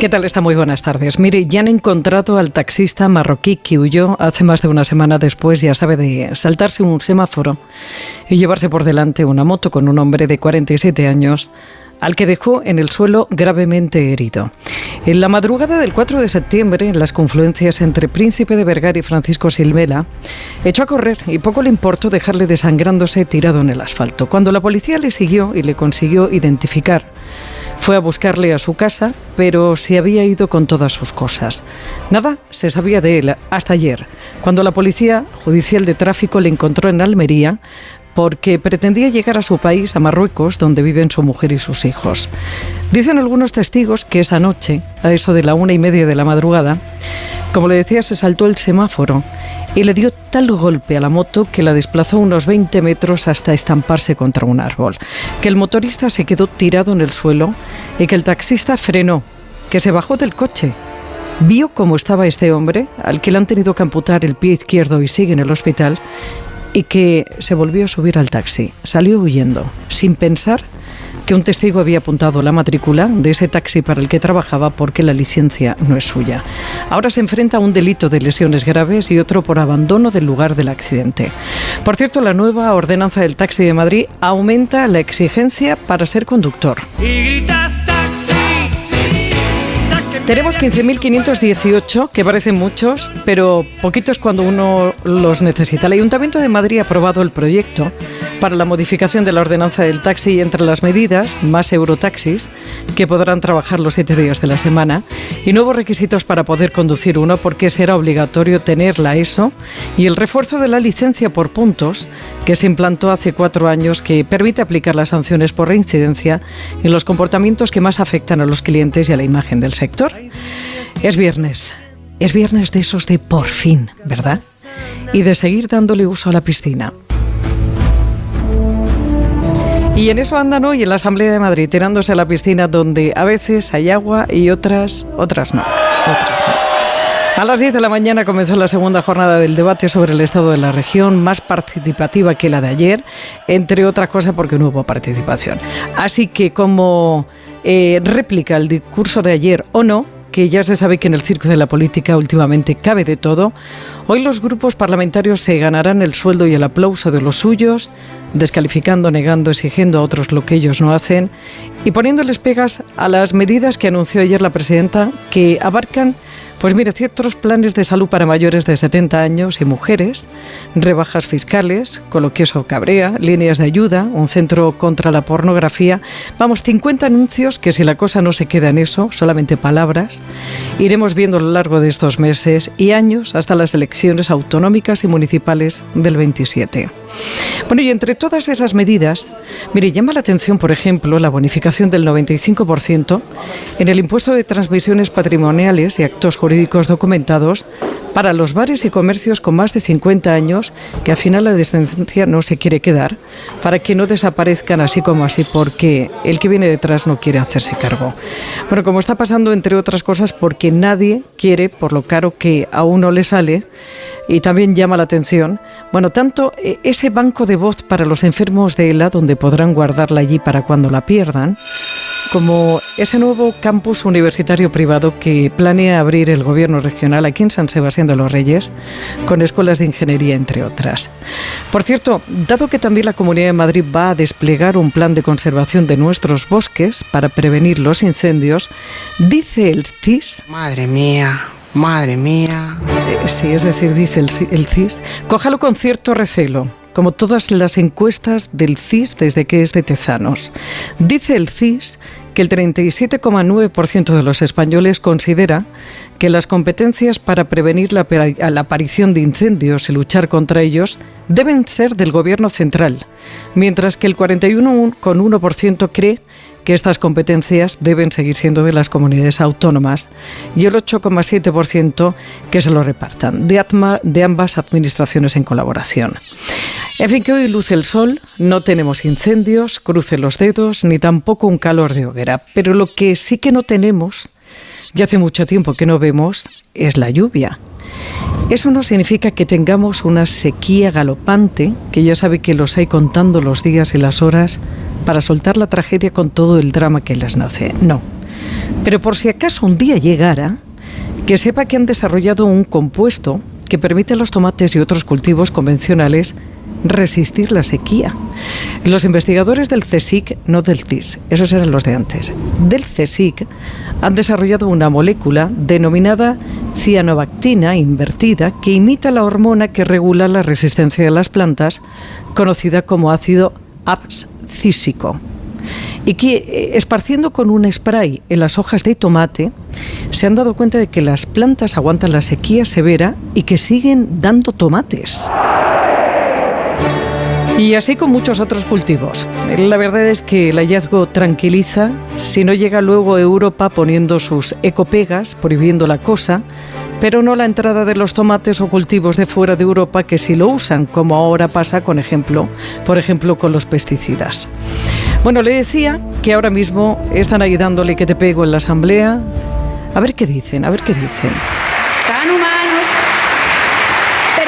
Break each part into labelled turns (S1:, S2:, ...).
S1: ¿Qué tal está? Muy buenas tardes. Mire, ya han encontrado al taxista marroquí que huyó hace más de una semana después, ya sabe, de saltarse un semáforo y llevarse por delante una moto con un hombre de 47 años, al que dejó en el suelo gravemente herido. En la madrugada del 4 de septiembre, en las confluencias entre Príncipe de Vergara y Francisco Silvela, echó a correr y poco le importó dejarle desangrándose tirado en el asfalto. Cuando la policía le siguió y le consiguió identificar, fue a buscarle a su casa, pero se había ido con todas sus cosas. Nada se sabía de él hasta ayer, cuando la Policía Judicial de Tráfico le encontró en Almería porque pretendía llegar a su país, a Marruecos, donde viven su mujer y sus hijos. Dicen algunos testigos que esa noche, a eso de la 1:30 de la madrugada, como le decía, se saltó el semáforo y le dio tal golpe a la moto que la desplazó unos 20 metros hasta estamparse contra un árbol, que el motorista se quedó tirado en el suelo y que el taxista frenó, que se bajó del coche. Vio cómo estaba este hombre, al que le han tenido que amputar el pie izquierdo y sigue en el hospital, y que se volvió a subir al taxi. Salió huyendo, sin pensar que un testigo había apuntado la matrícula de ese taxi para el que trabajaba porque la licencia no es suya. Ahora se enfrenta a un delito de lesiones graves y otro por abandono del lugar del accidente. Por cierto, la nueva ordenanza del taxi de Madrid aumenta la exigencia para ser conductor. Tenemos 15.518, que parecen muchos, pero poquitos cuando uno los necesita. El Ayuntamiento de Madrid ha aprobado el proyecto para la modificación de la ordenanza del taxi y entre las medidas, más eurotaxis, que podrán trabajar los 7 días de la semana, y nuevos requisitos para poder conducir uno, porque será obligatorio tener la ESO, y el refuerzo de la licencia por puntos, que se implantó hace 4 años, que permite aplicar las sanciones por reincidencia en los comportamientos que más afectan a los clientes y a la imagen del sector. Es viernes de esos de por fin, ¿verdad? Y de seguir dándole uso a la piscina. Y en eso andan hoy en la Asamblea de Madrid, tirándose a la piscina donde a veces hay agua y otras no. A las 10 de la mañana comenzó la segunda jornada del debate sobre el estado de la región, más participativa que la de ayer, entre otras cosas porque no hubo participación. Así que como réplica al discurso de ayer o no, que ya se sabe que en el circo de la política últimamente cabe de todo, hoy los grupos parlamentarios se ganarán el sueldo y el aplauso de los suyos, descalificando, negando, exigiendo a otros lo que ellos no hacen y poniéndoles pegas a las medidas que anunció ayer la presidenta, que abarcan, pues mire, ciertos planes de salud para mayores de 70 años y mujeres, rebajas fiscales, con lo que eso cabrea, líneas de ayuda, un centro contra la pornografía. Vamos, 50 anuncios que si la cosa no se queda en eso, solamente palabras, iremos viendo a lo largo de estos meses y años hasta las elecciones autonómicas y municipales del 27. Bueno, y entre todas esas medidas, mire, llama la atención, por ejemplo, la bonificación del 95% en el impuesto de transmisiones patrimoniales y actos jurídicos documentados para los bares y comercios con más de 50 años, que al final la descendencia no se quiere quedar, para que no desaparezcan así como así, porque el que viene detrás no quiere hacerse cargo. Bueno, como está pasando, entre otras cosas, porque nadie quiere, por lo caro que a uno le sale, y también llama la atención, bueno, tanto ese banco de voz para los enfermos de ELA, donde podrán guardarla allí para cuando la pierdan, como ese nuevo campus universitario privado que planea abrir el gobierno regional aquí en San Sebastián de los Reyes, con escuelas de ingeniería, entre otras. Por cierto, dado que también la Comunidad de Madrid va a desplegar un plan de conservación de nuestros bosques para prevenir los incendios, dice el CIS... Madre mía. Sí, es decir, dice el CIS, cójalo con cierto recelo, como todas las encuestas del CIS desde que es de Tezanos. Dice el CIS que el 37,9% de los españoles considera que las competencias para prevenir la aparición de incendios y luchar contra ellos deben ser del gobierno central, mientras que el 41,1% cree que estas competencias deben seguir siendo de las comunidades autónomas y el 8,7% que se lo repartan de ambas administraciones en colaboración. En fin, que hoy luce el sol, no tenemos incendios, cruce los dedos, ni tampoco un calor de hoguera, pero lo que sí que no tenemos, ya hace mucho tiempo que no vemos, es la lluvia. Eso no significa que tengamos una sequía galopante, que ya sabe que los hay contando los días y las horas para soltar la tragedia con todo el drama que les nace. No. Pero por si acaso un día llegara, que sepa que han desarrollado un compuesto que permite a los tomates y otros cultivos convencionales resistir la sequía. Los investigadores del CSIC, no del CSIS, esos eran los de antes, del CSIC, han desarrollado una molécula denominada cianobactina invertida que imita la hormona que regula la resistencia de las plantas, conocida como ácido abscísico, y que esparciendo con un spray en las hojas de tomate se han dado cuenta de que las plantas aguantan la sequía severa y que siguen dando tomates. Y así con muchos otros cultivos. La verdad es que el hallazgo tranquiliza si no llega luego Europa poniendo sus ecopegas, prohibiendo la cosa, pero no la entrada de los tomates o cultivos de fuera de Europa que sí lo usan, como ahora pasa por ejemplo con los pesticidas. Bueno, le decía que ahora mismo están ahí dándole que te pego en la asamblea. A ver qué dicen.
S2: Tan humanos, pero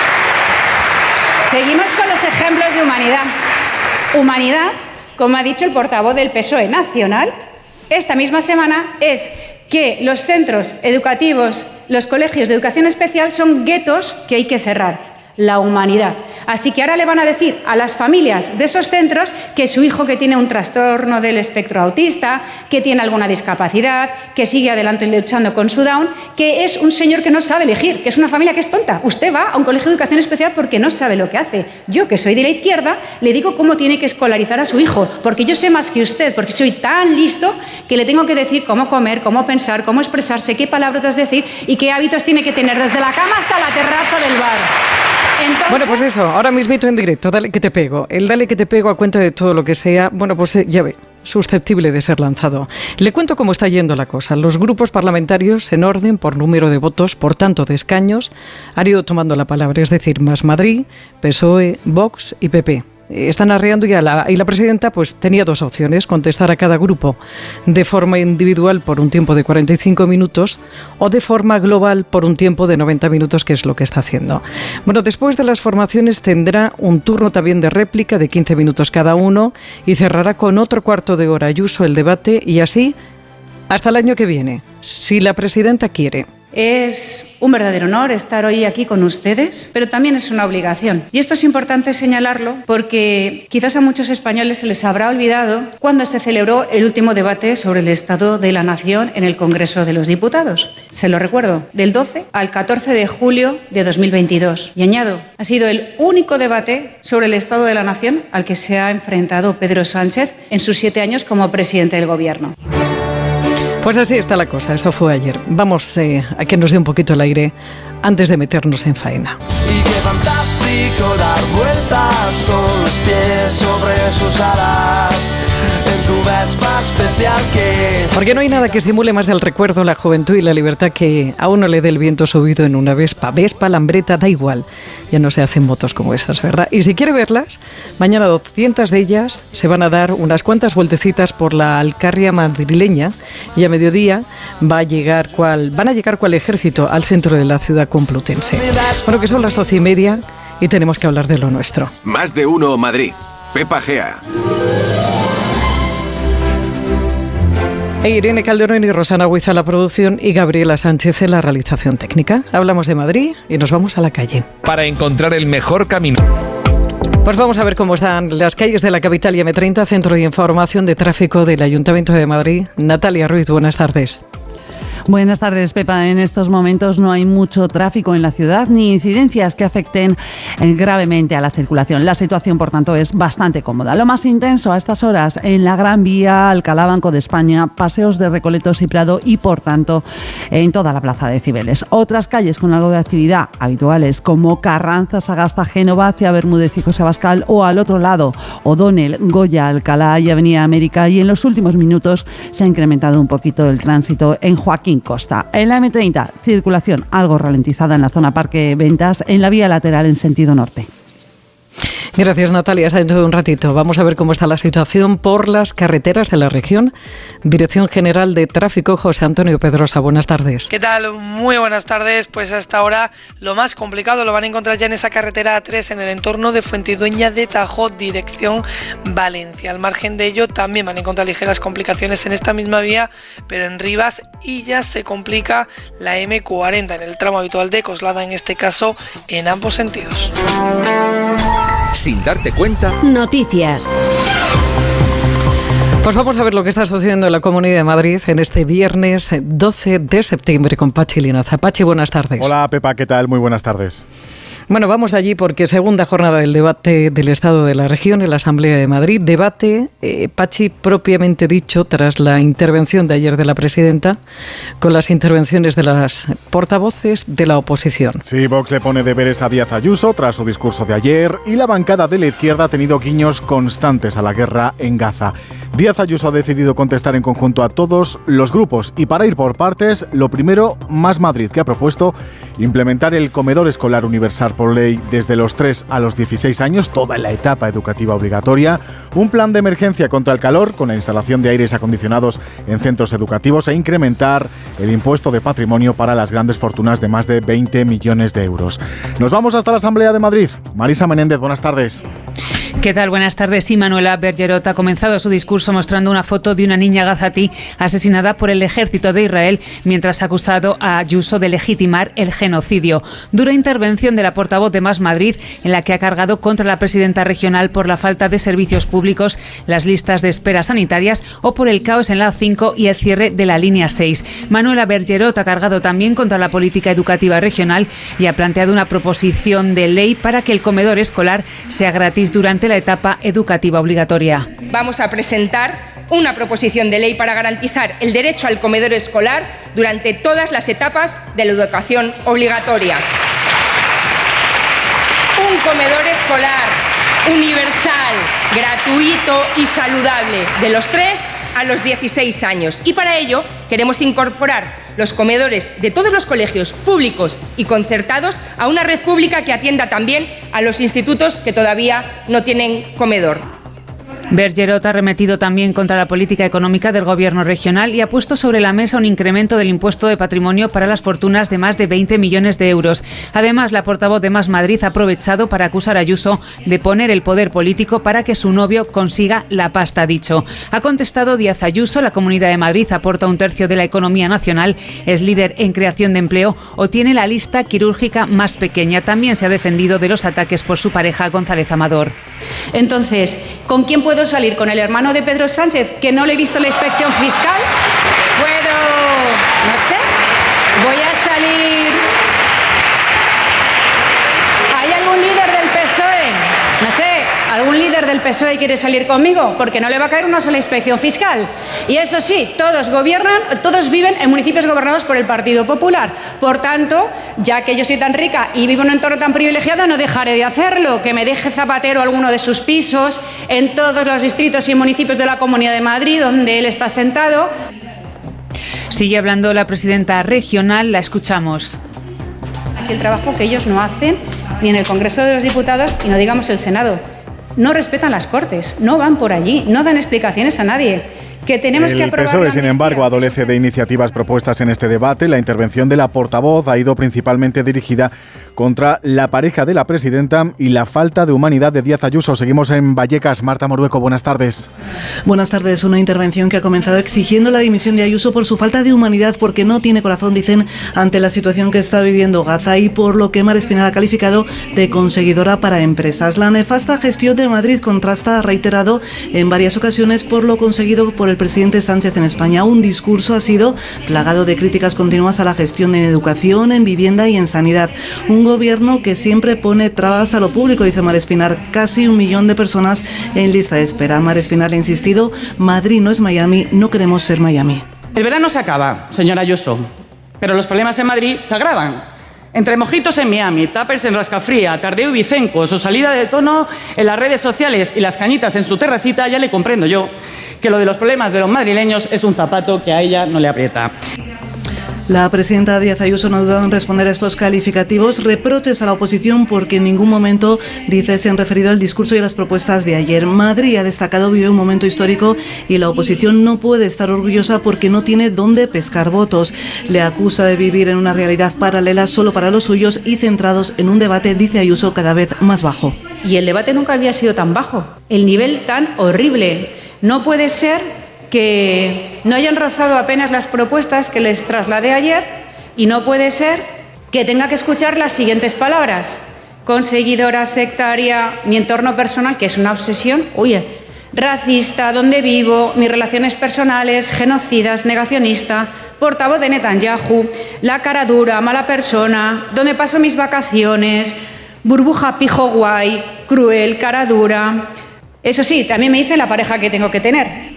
S2: seguimos con los ejemplos de humanidad. Humanidad, como ha dicho el portavoz del PSOE nacional, esta misma semana es que los centros educativos, los colegios de educación especial son guetos que hay que cerrar. La humanidad. Así que ahora le van a decir a las familias de esos centros que su hijo que tiene un trastorno del espectro autista, que tiene alguna discapacidad, que sigue adelante luchando con su Down, que es un señor que no sabe elegir, que es una familia que es tonta. Usted va a un colegio de educación especial porque no sabe lo que hace. Yo, que soy de la izquierda, le digo cómo tiene que escolarizar a su hijo, porque yo sé más que usted, porque soy tan listo que le tengo que decir cómo comer, cómo pensar, cómo expresarse, qué palabras decir y qué hábitos tiene que tener desde la cama hasta la terraza del bar. Entonces,
S1: bueno, pues eso, ahora mismito en directo, dale que te pego. El dale que te pego a cuenta de todo lo que sea, bueno, pues ya ve, susceptible de ser lanzado. Le cuento cómo está yendo la cosa. Los grupos parlamentarios, en orden por número de votos, por tanto de escaños, han ido tomando la palabra, es decir, Más Madrid, PSOE, Vox y PP. Están arreando y la presidenta pues tenía dos opciones: contestar a cada grupo de forma individual por un tiempo de 45 minutos o de forma global por un tiempo de 90 minutos, que es lo que está haciendo. Bueno, después de las formaciones tendrá un turno también de réplica de 15 minutos cada uno y cerrará con otro cuarto de hora Ayuso el debate, y así hasta el año que viene, si la presidenta quiere.
S2: Es un verdadero honor estar hoy aquí con ustedes, pero también es una obligación. Y esto es importante señalarlo porque quizás a muchos españoles se les habrá olvidado cuando se celebró el último debate sobre el Estado de la Nación en el Congreso de los Diputados. Se lo recuerdo, del 12 al 14 de julio de 2022. Y añado, ha sido el único debate sobre el Estado de la Nación al que se ha enfrentado Pedro Sánchez en sus 7 años como presidente del Gobierno.
S1: Pues así está la cosa, eso fue ayer. Vamos a que nos dé un poquito el aire antes de meternos en faena.
S3: Y qué fantástico dar vueltas con los pies sobre sus alas en tu Vespa especial que...
S1: Porque no hay nada que estimule más el recuerdo, la juventud y la libertad que a uno le dé el viento subido en una Vespa. Vespa, Lambreta, da igual. Ya no se hacen motos como esas, ¿verdad? Y si quiere verlas, mañana 200 de ellas se van a dar unas cuantas vueltecitas por la Alcarria madrileña y a mediodía van a llegar cual ejército al centro de la ciudad complutense. Bueno, que son las 12:30 y tenemos que hablar de lo nuestro.
S4: Más de uno Madrid. Pepa Gea.
S1: Irene Calderón y Rosana Huiza la producción y Gabriela Sánchez en la realización técnica. Hablamos de Madrid y nos vamos a la calle.
S5: Para encontrar el mejor camino.
S1: Pues vamos a ver cómo están las calles de la capital y M30, Centro de Información de Tráfico del Ayuntamiento de Madrid. Natalia Ruiz, buenas tardes.
S6: Buenas tardes, Pepa. En estos momentos no hay mucho tráfico en la ciudad ni incidencias que afecten gravemente a la circulación. La situación, por tanto, es bastante cómoda. Lo más intenso a estas horas en la Gran Vía, Alcalá, Banco de España, Paseos de Recoletos y Prado y, por tanto, en toda la Plaza de Cibeles. Otras calles con algo de actividad habituales como Carranza, Sagasta, Génova, hacia Bermúdez y José Abascal, o al otro lado, O'Donnell, Goya, Alcalá y Avenida América. Y en los últimos minutos se ha incrementado un poquito el tránsito en Joaquín Costa. En la M30, circulación algo ralentizada en la zona Parque Ventas, en la vía lateral en sentido norte.
S1: Gracias, Natalia. Hasta dentro de un ratito. Vamos a ver cómo está la situación por las carreteras de la región. Dirección General de Tráfico, José Antonio Pedrosa. Buenas tardes.
S7: ¿Qué tal? Muy buenas tardes. Pues hasta ahora lo más complicado lo van a encontrar ya en esa carretera A3 en el entorno de Fuentidueña de Tajo, dirección Valencia. Al margen de ello también van a encontrar ligeras complicaciones en esta misma vía, pero en Rivas, y ya se complica la M40 en el tramo habitual de Coslada, en este caso en ambos sentidos.
S5: Sin darte cuenta.
S8: Noticias.
S1: Pues vamos a ver lo que está sucediendo en la Comunidad de Madrid en este viernes 12 de septiembre con Pachi Linaza. Pachi, buenas tardes.
S9: Hola, Pepa, ¿qué tal? Muy buenas tardes.
S1: Bueno, vamos allí porque segunda jornada del debate del Estado de la Región en la Asamblea de Madrid. Debate, Pachi, propiamente dicho, tras la intervención de ayer de la presidenta, con las intervenciones de las portavoces de la oposición.
S9: Sí, Vox le pone deberes a Díaz Ayuso tras su discurso de ayer y la bancada de la izquierda ha tenido guiños constantes a la guerra en Gaza. Díaz Ayuso ha decidido contestar en conjunto a todos los grupos y para ir por partes, lo primero, Más Madrid, que ha propuesto implementar el comedor escolar universal por ley desde los 3 a los 16 años, toda la etapa educativa obligatoria, un plan de emergencia contra el calor con la instalación de aires acondicionados en centros educativos e incrementar el impuesto de patrimonio para las grandes fortunas de más de 20 millones de euros. Nos vamos hasta la Asamblea de Madrid. Marisa Menéndez, buenas tardes.
S10: ¿Qué tal? Buenas tardes. Sí, Manuela Bergerot ha comenzado su discurso mostrando una foto de una niña gazatí asesinada por el ejército de Israel mientras ha acusado a Ayuso de legitimar el genocidio. Dura intervención de la portavoz de Más Madrid en la que ha cargado contra la presidenta regional por la falta de servicios públicos, las listas de espera sanitarias o por el caos en la A5 y el cierre de la línea 6. Manuela Bergerot ha cargado también contra la política educativa regional y ha planteado una proposición de ley para que el comedor escolar sea gratis durante la etapa educativa obligatoria.
S11: Vamos a presentar una proposición de ley para garantizar el derecho al comedor escolar durante todas las etapas de la educación obligatoria. Un comedor escolar universal, gratuito y saludable de los 3 a los 16 años. Y para ello queremos incorporar los comedores de todos los colegios públicos y concertados a una red pública que atienda también a los institutos que todavía no tienen comedor.
S10: Bergerot ha arremetido también contra la política económica del Gobierno regional y ha puesto sobre la mesa un incremento del impuesto de patrimonio para las fortunas de más de 20 millones de euros. Además, la portavoz de Más Madrid ha aprovechado para acusar a Ayuso de poner el poder político para que su novio consiga la pasta, ha dicho. Ha contestado Díaz Ayuso: la Comunidad de Madrid aporta 1/3 de la economía nacional, es líder en creación de empleo o tiene la lista quirúrgica más pequeña. También se ha defendido de los ataques por su pareja González Amador.
S2: Entonces, ¿con quién puedo salir? ¿Con el hermano de Pedro Sánchez, que no le he visto la inspección fiscal? No sé, voy a salir... ¿Hay algún líder del PSOE? No sé, ¿algún líder del PSOE quiere salir conmigo? Porque no le va a caer una sola inspección fiscal. Y eso sí, todos viven en municipios gobernados por el Partido Popular. Por tanto, ya que yo soy tan rica y vivo en un entorno tan privilegiado, no dejaré de hacerlo. Que me deje Zapatero alguno de sus pisos en todos los distritos y municipios de la Comunidad de Madrid, donde él está sentado.
S10: Sigue hablando la presidenta regional, la escuchamos.
S2: El trabajo que ellos no hacen ni en el Congreso de los Diputados y no digamos el Senado. No respetan las Cortes, no van por allí, no dan explicaciones a nadie. Que tenemos que aprobar.
S9: El PSOE, sin embargo, adolece de iniciativas propuestas en este debate. La intervención de la portavoz ha ido principalmente dirigida contra la pareja de la presidenta y la falta de humanidad de Díaz Ayuso. Seguimos en Vallecas. Marta Morueco, buenas tardes.
S12: Buenas tardes. Una intervención que ha comenzado exigiendo la dimisión de Ayuso por su falta de humanidad, porque no tiene corazón, dicen, ante la situación que está viviendo Gaza y por lo que Mar Espinar ha calificado de conseguidora para empresas. La nefasta gestión de Madrid contrasta, ha reiterado en varias ocasiones, por lo conseguido por el presidente Sánchez en España. Un discurso ha sido plagado de críticas continuas a la gestión en educación, en vivienda y en sanidad. Un gobierno que siempre pone trabas a lo público, dice Mar Espinar. Casi 1 millón de personas en lista de espera. Mar Espinar ha insistido: Madrid no es Miami, no queremos ser Miami.
S13: El verano se acaba, señora Ayuso, pero los problemas en Madrid se agravan. Entre mojitos en Miami, tuppers en Rascafría, tardeo y Vicenco, su salida de tono en las redes sociales y las cañitas en su terracita, ya le comprendo yo que lo de los problemas de los madrileños es un zapato que a ella no le aprieta.
S12: La presidenta Díaz Ayuso no ha dudado en responder a estos calificativos, reproches a la oposición porque en ningún momento, dice, se han referido al discurso y a las propuestas de ayer. Madrid, ha destacado, vive un momento histórico y la oposición no puede estar orgullosa porque no tiene dónde pescar votos. Le acusa de vivir en una realidad paralela solo para los suyos y centrados en un debate, dice Ayuso, cada vez más bajo.
S2: Y el debate nunca había sido tan bajo, el nivel tan horrible. No puede ser que no hayan rozado apenas las propuestas que les trasladé ayer y no puede ser que tenga que escuchar las siguientes palabras: conseguidora, sectaria, mi entorno personal, que es una obsesión, racista, donde vivo, mis relaciones personales, genocidas, negacionista, portavoz de Netanyahu, la cara dura, mala persona, donde paso mis vacaciones, burbuja pijo guay, cruel, cara dura. Eso sí, también me dicen la pareja que tengo que tener.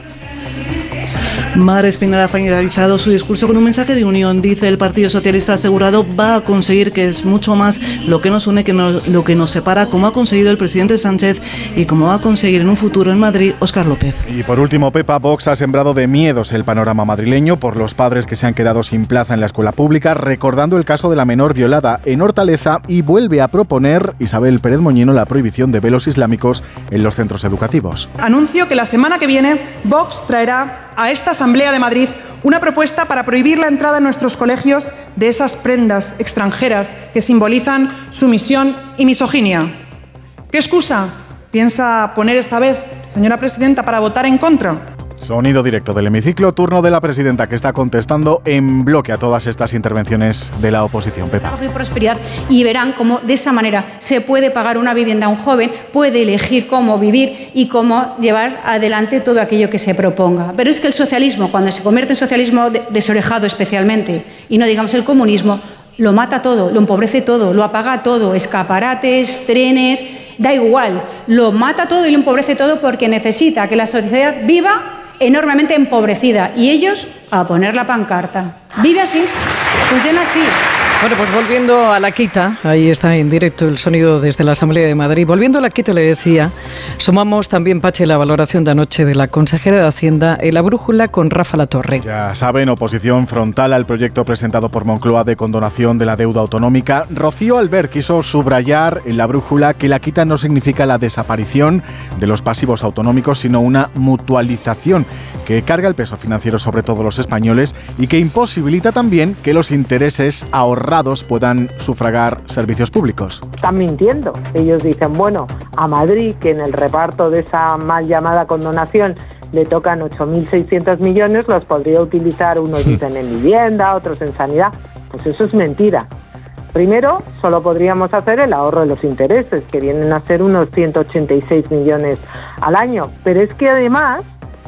S12: Mar Espinel ha finalizado su discurso con un mensaje de unión. Dice: el Partido Socialista asegurado va a conseguir que es mucho más lo que nos une que lo que nos separa, como ha conseguido el presidente Sánchez y como va a conseguir en un futuro en Madrid Óscar López.
S9: Y por último, Pepa, Vox ha sembrado de miedos el panorama madrileño por los padres que se han quedado sin plaza en la escuela pública, recordando el caso de la menor violada en Hortaleza, y vuelve a proponer Isabel Pérez Moñino la prohibición de velos islámicos en los centros educativos.
S8: Anuncio que la semana que viene Vox traerá a esta Asamblea de Madrid una propuesta para prohibir la entrada en nuestros colegios de esas prendas extranjeras que simbolizan sumisión y misoginia. ¿Qué excusa piensa poner esta vez, señora presidenta, para votar en contra?
S9: Sonido directo del hemiciclo, turno de la presidenta, que está contestando en bloque a todas estas intervenciones de la oposición. Pepa.
S2: Y prosperidad, y verán cómo de esa manera se puede pagar una vivienda a un joven, puede elegir cómo vivir y cómo llevar adelante todo aquello que se proponga. Pero es que el socialismo, cuando se convierte en socialismo desorejado especialmente, y no digamos el comunismo, lo mata todo, lo empobrece todo, lo apaga todo, escaparates, trenes, da igual, lo mata todo y lo empobrece todo porque necesita que la sociedad viva enormemente empobrecida, y ellos a poner la pancarta. Vive así, funciona así.
S1: Bueno, pues volviendo a la quita, ahí está en directo el sonido desde la Asamblea de Madrid. Volviendo a la quita, le decía, sumamos también, Pache, la valoración de anoche de la consejera de Hacienda en La Brújula con Rafa Latorre.
S9: Ya saben, oposición frontal al proyecto presentado por Moncloa de condonación de la deuda autonómica. Rocío Albert quiso subrayar en La Brújula que la quita no significa la desaparición de los pasivos autonómicos, sino una mutualización que carga el peso financiero sobre todos los españoles y que imposibilita también que los intereses ahorrados puedan sufragar servicios públicos.
S14: Están mintiendo. Ellos dicen, bueno, a Madrid, que en el reparto de esa mal llamada condonación le tocan 8.600 millones, los podría utilizar, unos dicen en vivienda, otros en sanidad. Pues eso es mentira. Primero, solo podríamos hacer el ahorro de los intereses, que vienen a ser unos 186 millones al año. Pero es que además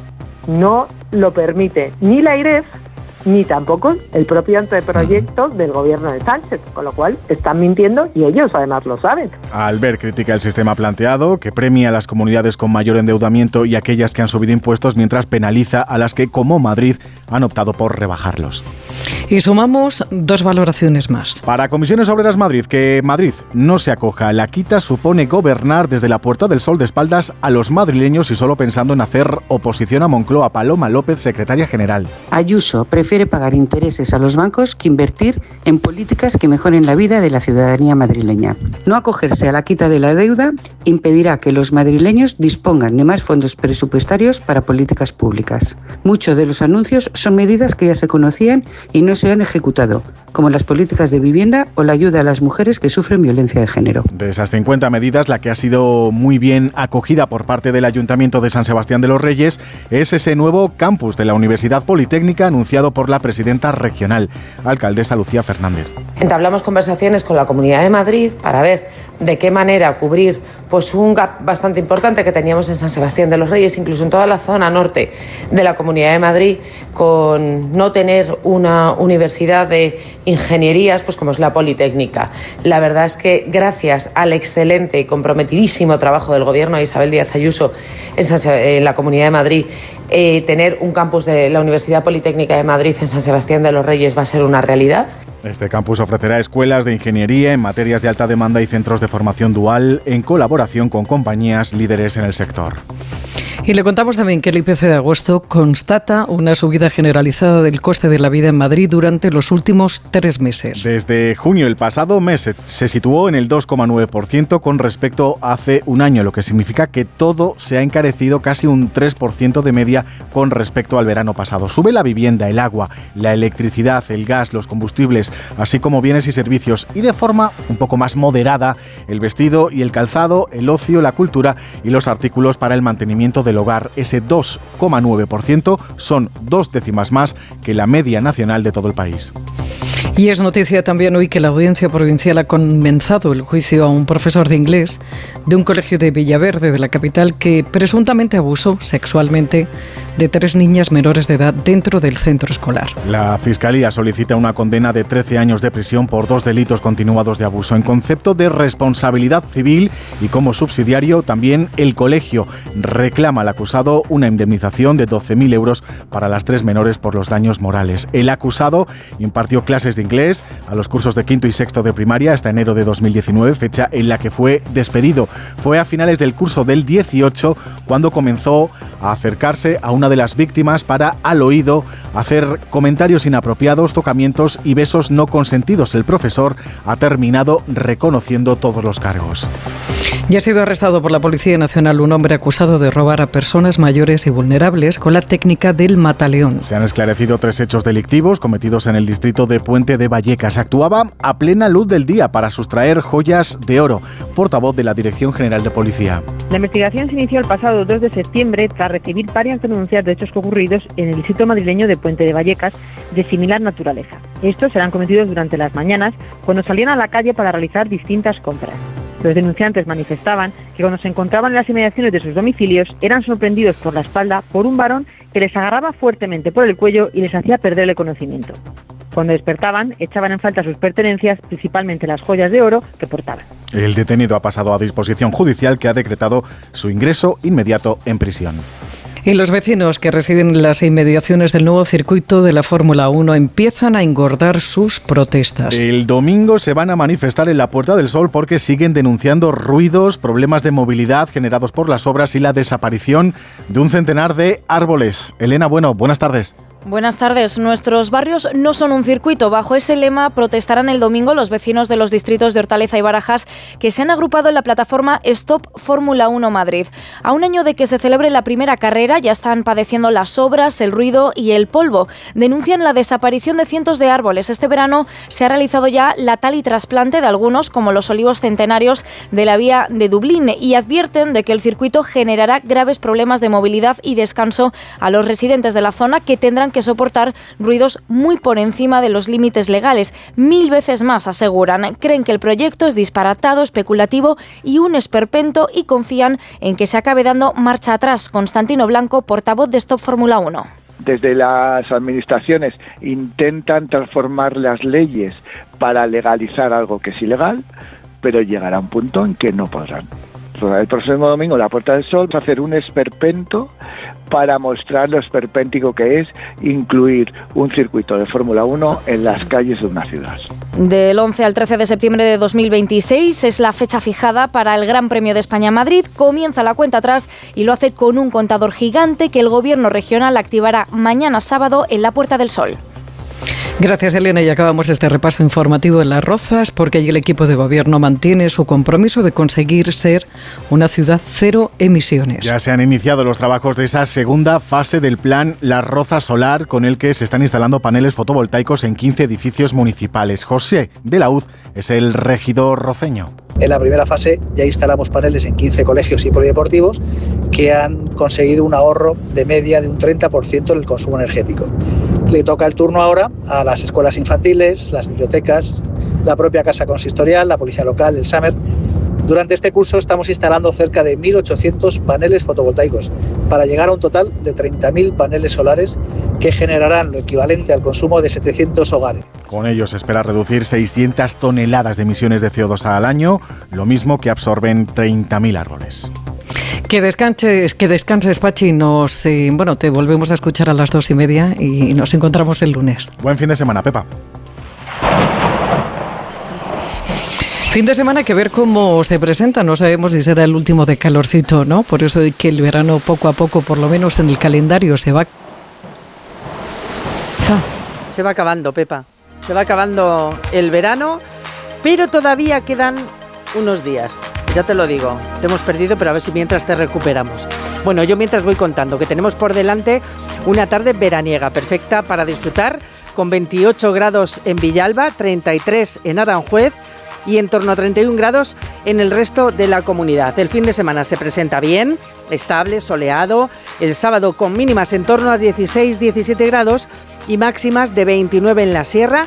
S14: no lo permite ni la AIREF ni tampoco el propio anteproyecto del gobierno de Sánchez, con lo cual están mintiendo y ellos además lo saben.
S9: Albert critica el sistema planteado, que premia a las comunidades con mayor endeudamiento y aquellas que han subido impuestos, mientras penaliza a las que, como Madrid, han optado por rebajarlos.
S1: Y sumamos dos valoraciones más.
S9: Para Comisiones Obreras Madrid, que Madrid no se acoja a la quita supone gobernar desde la Puerta del Sol de espaldas a los madrileños y solo pensando en hacer oposición a Moncloa. Paloma López, secretaria general.
S15: Ayuso prefiere pagar intereses a los bancos que invertir en políticas que mejoren la vida de la ciudadanía madrileña. No acogerse a la quita de la deuda impedirá que los madrileños dispongan de más fondos presupuestarios para políticas públicas. Muchos de los anuncios son medidas que ya se conocían y no se han ejecutado, como las políticas de vivienda o la ayuda a las mujeres que sufren violencia de género.
S9: De esas 50 medidas, la que ha sido muy bien acogida por parte del Ayuntamiento de San Sebastián de los Reyes es ese nuevo campus de la Universidad Politécnica anunciado por la presidenta regional, alcaldesa Lucía Fernández.
S16: Entablamos conversaciones con la Comunidad de Madrid para ver de qué manera cubrir pues un gap bastante importante que teníamos en San Sebastián de los Reyes, incluso en toda la zona norte de la Comunidad de Madrid, con no tener una universidad de ingenierías pues como es la Politécnica. La verdad es que gracias al excelente y comprometidísimo trabajo del gobierno de Isabel Díaz Ayuso en la Comunidad de Madrid, tener un campus de la Universidad Politécnica de Madrid en San Sebastián de los Reyes va a ser una realidad.
S9: Este campus ofrecerá escuelas de ingeniería en materias de alta demanda y centros de formación dual en colaboración con compañías líderes en el sector.
S1: Y le contamos también que el IPC de agosto constata una subida generalizada del coste de la vida en Madrid durante los últimos 3 meses.
S9: Desde junio, el pasado mes, se situó en el 2,9% con respecto a hace un año, lo que significa que todo se ha encarecido casi un 3% de media con respecto al verano pasado. Sube la vivienda, el agua, la electricidad, el gas, los combustibles, así como bienes y servicios, y de forma un poco más moderada el vestido y el calzado, el ocio, la cultura y los artículos para el mantenimiento del hogar. Ese 2,9% son 2 décimas más que la media nacional de todo el país.
S1: Y es noticia también hoy que la Audiencia Provincial ha comenzado el juicio a un profesor de inglés de un colegio de Villaverde, de la capital, que presuntamente abusó sexualmente de 3 niñas menores de edad dentro del centro escolar.
S9: La Fiscalía solicita una condena de 13 años de prisión por 2 delitos continuados de abuso. En concepto de responsabilidad civil y como subsidiario, también el colegio reclama al acusado una indemnización de 12.000 euros para las 3 menores por los daños morales. El acusado impartió clases de inglés a los cursos de quinto y sexto de primaria hasta enero de 2019, fecha en la que fue despedido. Fue a finales del curso del 18 cuando comenzó a acercarse a una de las víctimas para, al oído, hacer comentarios inapropiados, tocamientos y besos no consentidos. El profesor ha terminado reconociendo todos los cargos.
S1: Ya ha sido arrestado por la Policía Nacional un hombre acusado de robar a personas mayores y vulnerables con la técnica del mataleón.
S9: Se han esclarecido 3 hechos delictivos cometidos en el distrito de Puente de Vallecas. Actuaba a plena luz del día para sustraer joyas de oro. Portavoz de la Dirección General de Policía.
S17: La investigación se inició el pasado 2 de septiembre tras recibir varias denuncias de hechos ocurridos en el distrito madrileño de Puente de Vallecas de similar naturaleza. Estos serán cometidos durante las mañanas cuando salían a la calle para realizar distintas compras. Los denunciantes manifestaban que cuando se encontraban en las inmediaciones de sus domicilios eran sorprendidos por la espalda por un varón que les agarraba fuertemente por el cuello y les hacía perder el conocimiento. Cuando despertaban, echaban en falta sus pertenencias, principalmente las joyas de oro que portaban.
S9: El detenido ha pasado a disposición judicial, que ha decretado su ingreso inmediato en prisión.
S1: Y los vecinos que residen en las inmediaciones del nuevo circuito de la Fórmula 1 empiezan a engordar sus protestas.
S9: El domingo se van a manifestar en la Puerta del Sol porque siguen denunciando ruidos, problemas de movilidad generados por las obras y la desaparición de un centenar de árboles. Elena, buenas tardes.
S18: Buenas tardes. Nuestros barrios no son un circuito. Bajo ese lema protestarán el domingo los vecinos de los distritos de Hortaleza y Barajas, que se han agrupado en la plataforma Stop Fórmula 1 Madrid. A un año de que se celebre la primera carrera, ya están padeciendo las obras, el ruido y el polvo. Denuncian la desaparición de cientos de árboles. Este verano se ha realizado ya la tala y trasplante de algunos, como los olivos centenarios de la vía de Dublín, y advierten de que el circuito generará graves problemas de movilidad y descanso a los residentes de la zona, que tendrán que soportar ruidos muy por encima de los límites legales, 1000 veces más, aseguran. Creen que el proyecto es disparatado, especulativo y un esperpento, y confían en que se acabe dando marcha atrás. Constantino Blanco, portavoz de Stop Fórmula 1.
S19: Desde las administraciones intentan transformar las leyes para legalizar algo que es ilegal, pero llegará un punto en que no podrán. El próximo domingo, la Puerta del Sol, va a hacer un esperpento para mostrar lo esperpéntico que es incluir un circuito de Fórmula 1 en las calles de una ciudad.
S18: Del 11 al 13 de septiembre de 2026 es la fecha fijada para el Gran Premio de España en Madrid. Comienza la cuenta atrás y lo hace con un contador gigante que el Gobierno regional activará mañana sábado en la Puerta del Sol.
S1: Gracias, Elena, y acabamos este repaso informativo en Las Rozas, porque allí el equipo de gobierno mantiene su compromiso de conseguir ser una ciudad cero emisiones.
S9: Ya se han iniciado los trabajos de esa segunda fase del plan Las Rozas Solar, con el que se están instalando paneles fotovoltaicos en 15 edificios municipales. José de la Uz es el regidor roceño.
S20: En la primera fase ya instalamos paneles en 15 colegios y polideportivos que han conseguido un ahorro de media de un 30% en el consumo energético. Le toca el turno ahora a las escuelas infantiles, las bibliotecas, la propia casa consistorial, la policía local, el SAMER. Durante este curso estamos instalando cerca de 1.800 paneles fotovoltaicos para llegar a un total de 30.000 paneles solares que generarán lo equivalente al consumo de 700 hogares.
S9: Con ellos se espera reducir 600 toneladas de emisiones de CO2 al año, lo mismo que absorben 30.000 árboles.
S1: Que descanses, Pachi. Te volvemos a escuchar a las 2:30 y nos encontramos el lunes.
S9: Buen fin de semana, Pepa.
S1: Fin de semana que ver cómo se presenta, no sabemos si será el último de calorcito, ¿no? Por eso que el verano poco a poco, por lo menos en el calendario, se va
S21: acabando, Pepa. Se va acabando el verano, pero todavía quedan unos días. Ya te lo digo, te hemos perdido, pero a ver si mientras te recuperamos. Bueno, yo mientras voy contando que tenemos por delante una tarde veraniega, perfecta para disfrutar, con 28 grados en Villalba, 33 en Aranjuez y en torno a 31 grados en el resto de la comunidad. El fin de semana se presenta bien, estable, soleado. El sábado con mínimas en torno a 16-17 grados y máximas de 29 en la Sierra,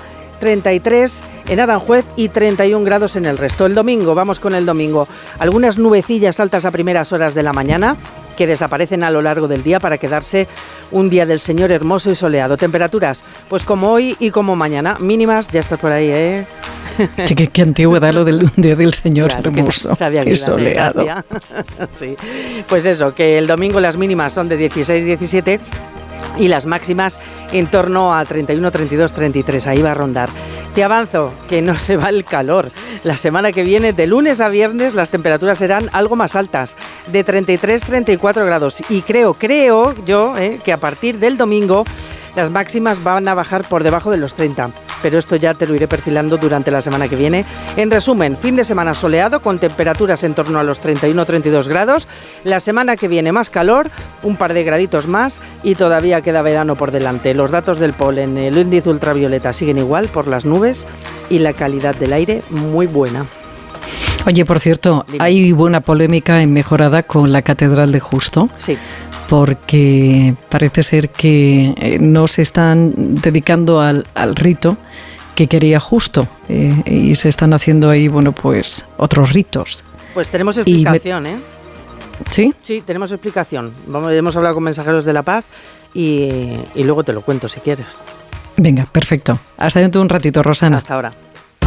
S21: 33 en Aranjuez y 31 grados en el resto. El domingo, vamos con el domingo. Algunas nubecillas altas a primeras horas de la mañana que desaparecen a lo largo del día para quedarse un día del Señor hermoso y soleado. Temperaturas, pues como hoy y como mañana. Mínimas, ya estás por ahí, ¿eh?
S1: Sí, qué antigüedad lo del día del Señor hermoso y soleado.
S21: Sí. Pues eso, que el domingo las mínimas son de 16-17 y las máximas en torno a 31, 32, 33, ahí va a rondar. Te avanzo que no se va el calor. La semana que viene, de lunes a viernes, las temperaturas serán algo más altas, de 33, 34 grados. Y creo yo que a partir del domingo las máximas van a bajar por debajo de los 30. Pero esto ya te lo iré perfilando durante la semana que viene. En resumen, fin de semana soleado con temperaturas en torno a los 31-32 grados. La semana que viene más calor, un par de graditos más y todavía queda verano por delante. Los datos del polen, el índice ultravioleta siguen igual por las nubes y la calidad del aire muy buena.
S1: Oye, por cierto, hay buena polémica en Mejorada con la Catedral de Justo.
S21: Sí.
S1: Porque parece ser que no se están dedicando al rito que quería Justo y se están haciendo ahí, bueno, pues otros ritos.
S21: Pues tenemos explicación, ¿eh?
S1: ¿Sí?
S21: Sí, tenemos explicación. Hemos hablado con Mensajeros de la Paz y luego te lo cuento si quieres.
S1: Venga, perfecto. Hasta dentro de un ratito, Rosana.
S21: Hasta ahora.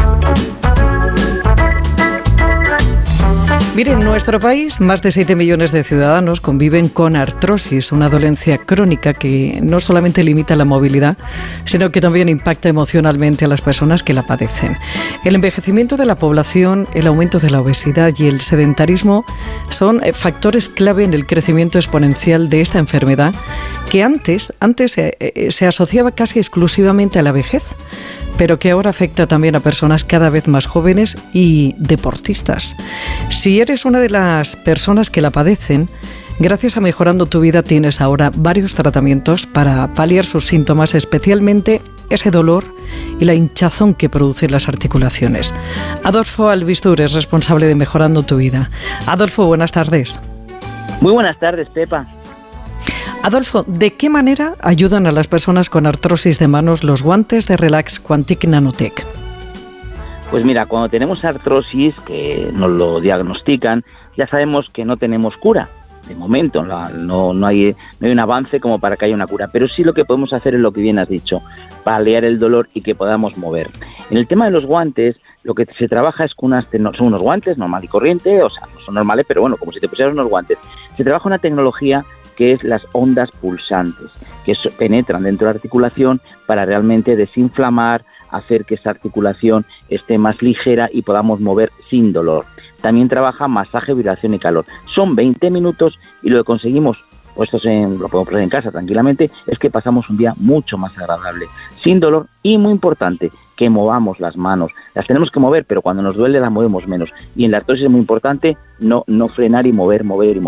S1: Miren, en nuestro país, más de 7 millones de ciudadanos conviven con artrosis, una dolencia crónica que no solamente limita la movilidad, sino que también impacta emocionalmente a las personas que la padecen. El envejecimiento de la población, el aumento de la obesidad y el sedentarismo son factores clave en el crecimiento exponencial de esta enfermedad que antes se asociaba casi exclusivamente a la vejez, pero que ahora afecta también a personas cada vez más jóvenes y deportistas. Si eres una de las personas que la padecen, gracias a Mejorando tu Vida tienes ahora varios tratamientos para paliar sus síntomas, especialmente ese dolor y la hinchazón que producen las articulaciones. Adolfo Albistur es responsable de Mejorando tu Vida. Adolfo, buenas tardes.
S22: Muy buenas tardes, Pepa.
S1: Adolfo, ¿de qué manera ayudan a las personas con artrosis de manos los guantes de Relax Quantic Nanotech?
S22: Pues mira, cuando tenemos artrosis, que nos lo diagnostican, ya sabemos que no tenemos cura. De momento no hay un avance como para que haya una cura, pero sí lo que podemos hacer es lo que bien has dicho, paliar el dolor y que podamos mover. En el tema de los guantes, lo que se trabaja es con son unos guantes normal y corriente, o sea, no son normales, pero bueno, como si te pusieras unos guantes. Se trabaja una tecnología que es las ondas pulsantes, que penetran dentro de la articulación para realmente desinflamar, hacer que esa articulación esté más ligera y podamos mover sin dolor. También trabaja masaje, vibración y calor. Son 20 minutos y lo que conseguimos, pues lo podemos hacer en casa tranquilamente, es que pasamos un día mucho más agradable, sin dolor y, muy importante, que movamos las manos. Las tenemos que mover, pero cuando nos duele las movemos menos. Y en la artrosis es muy importante no frenar y mover.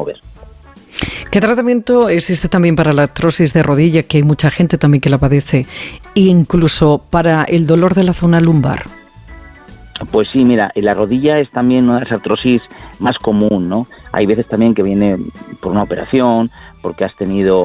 S1: ¿Qué tratamiento existe también para la artrosis de rodilla, que hay mucha gente también que la padece, e incluso para el dolor de la zona lumbar?
S22: Pues sí, mira, la rodilla es también una de las artrosis más común, ¿no? Hay veces también que viene por una operación, porque has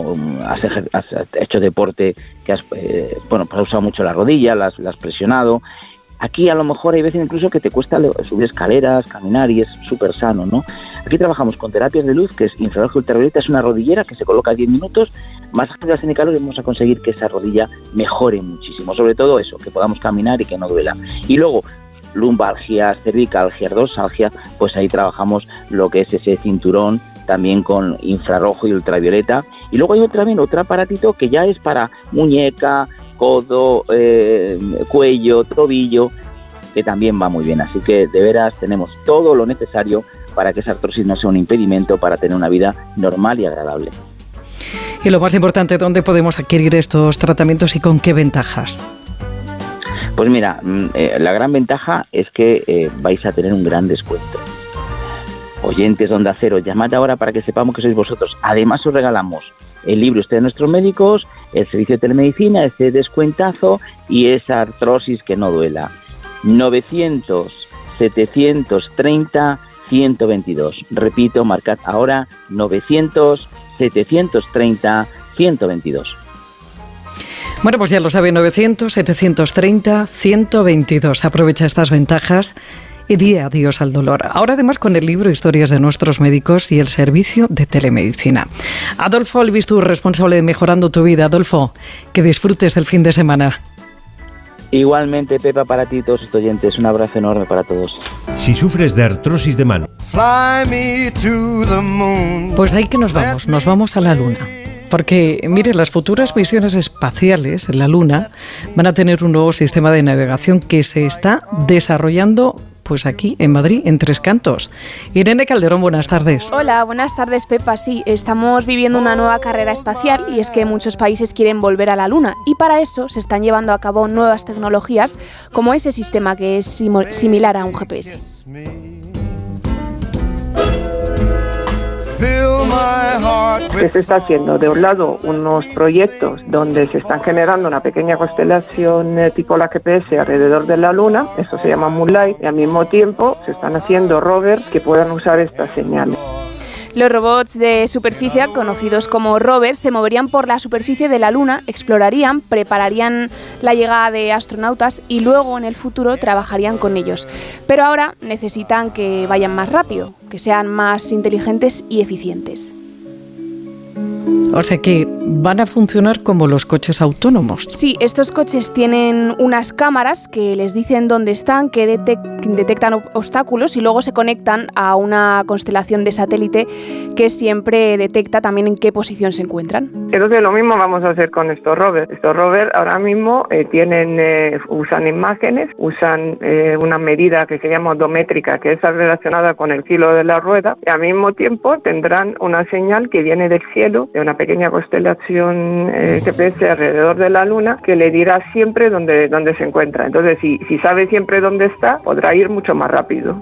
S22: hecho deporte, que has usado mucho la rodilla, la has presionado. Aquí a lo mejor hay veces incluso que te cuesta subir escaleras, caminar, y es súper sano, ¿no? Aquí trabajamos con terapias de luz, que es infrarrojo ultravioleta, es una rodillera que se coloca 10 minutos, masaje de vibración y calor, y vamos a conseguir que esa rodilla mejore muchísimo, sobre todo eso, que podamos caminar y que no duela. Y luego, lumbalgia, cervicalgia, dorsalgia, pues ahí trabajamos lo que es ese cinturón, también con infrarrojo y ultravioleta. Y luego hay también otro aparatito que ya es para muñeca, codo, cuello, tobillo, que también va muy bien. Así que de veras tenemos todo lo necesario para que esa artrosis no sea un impedimento para tener una vida normal y agradable.
S1: Y lo más importante, ¿dónde podemos adquirir estos tratamientos y con qué ventajas?
S22: Pues mira, la gran ventaja es que vais a tener un gran descuento. Oyentes de Onda Cero, llamad ahora para que sepamos que sois vosotros. Además os regalamos el libro Usted de nuestros médicos, el servicio de telemedicina, ese descuentazo y esa artrosis que no duela. 900-730-122. Repito, marcad ahora 900-730-122.
S1: Bueno, pues ya lo sabe, 900-730-122. Aprovecha estas ventajas y di adiós al dolor. Ahora además con el libro Historias de nuestros médicos y el servicio de telemedicina. Adolfo Albistur, responsable de Mejorando tu Vida. Adolfo, que disfrutes el fin de semana.
S22: Igualmente, Pepa, para ti y todos estos oyentes. Un abrazo enorme para todos.
S3: Si sufres de artrosis de mano.
S1: Pues ahí que nos vamos a la Luna. Porque, mire, las futuras misiones espaciales en la Luna van a tener un nuevo sistema de navegación que se está desarrollando pues aquí, en Madrid, en Tres Cantos. Irene Calderón, buenas tardes.
S4: Hola, buenas tardes, Pepa. Sí, estamos viviendo una nueva carrera espacial y es que muchos países quieren volver a la Luna y para eso se están llevando a cabo nuevas tecnologías como ese sistema que es similar a un GPS.
S23: Que se está haciendo de un lado unos proyectos donde se están generando una pequeña constelación tipo la GPS alrededor de la Luna, eso se llama Moonlight, y al mismo tiempo se están haciendo rovers que puedan usar estas señales.
S4: Los robots de superficie, conocidos como rovers, se moverían por la superficie de la Luna, explorarían, prepararían la llegada de astronautas y luego en el futuro trabajarían con ellos. Pero ahora necesitan que vayan más rápido, que sean más inteligentes y eficientes.
S1: O sea que van a funcionar como los coches autónomos.
S4: Sí, estos coches tienen unas cámaras que les dicen dónde están, que detectan obstáculos y luego se conectan a una constelación de satélite que siempre detecta también en qué posición se encuentran.
S23: Entonces lo mismo vamos a hacer con estos rovers. Estos rovers ahora mismo usan imágenes, usan una medida que se llama odométrica, que está relacionada con el kilo de la rueda, y al mismo tiempo tendrán una señal que viene del cielo, de una pequeña constelación GPS alrededor de la Luna, que le dirá siempre dónde se encuentra. Entonces, si sabe siempre dónde está, podrá ir mucho más rápido.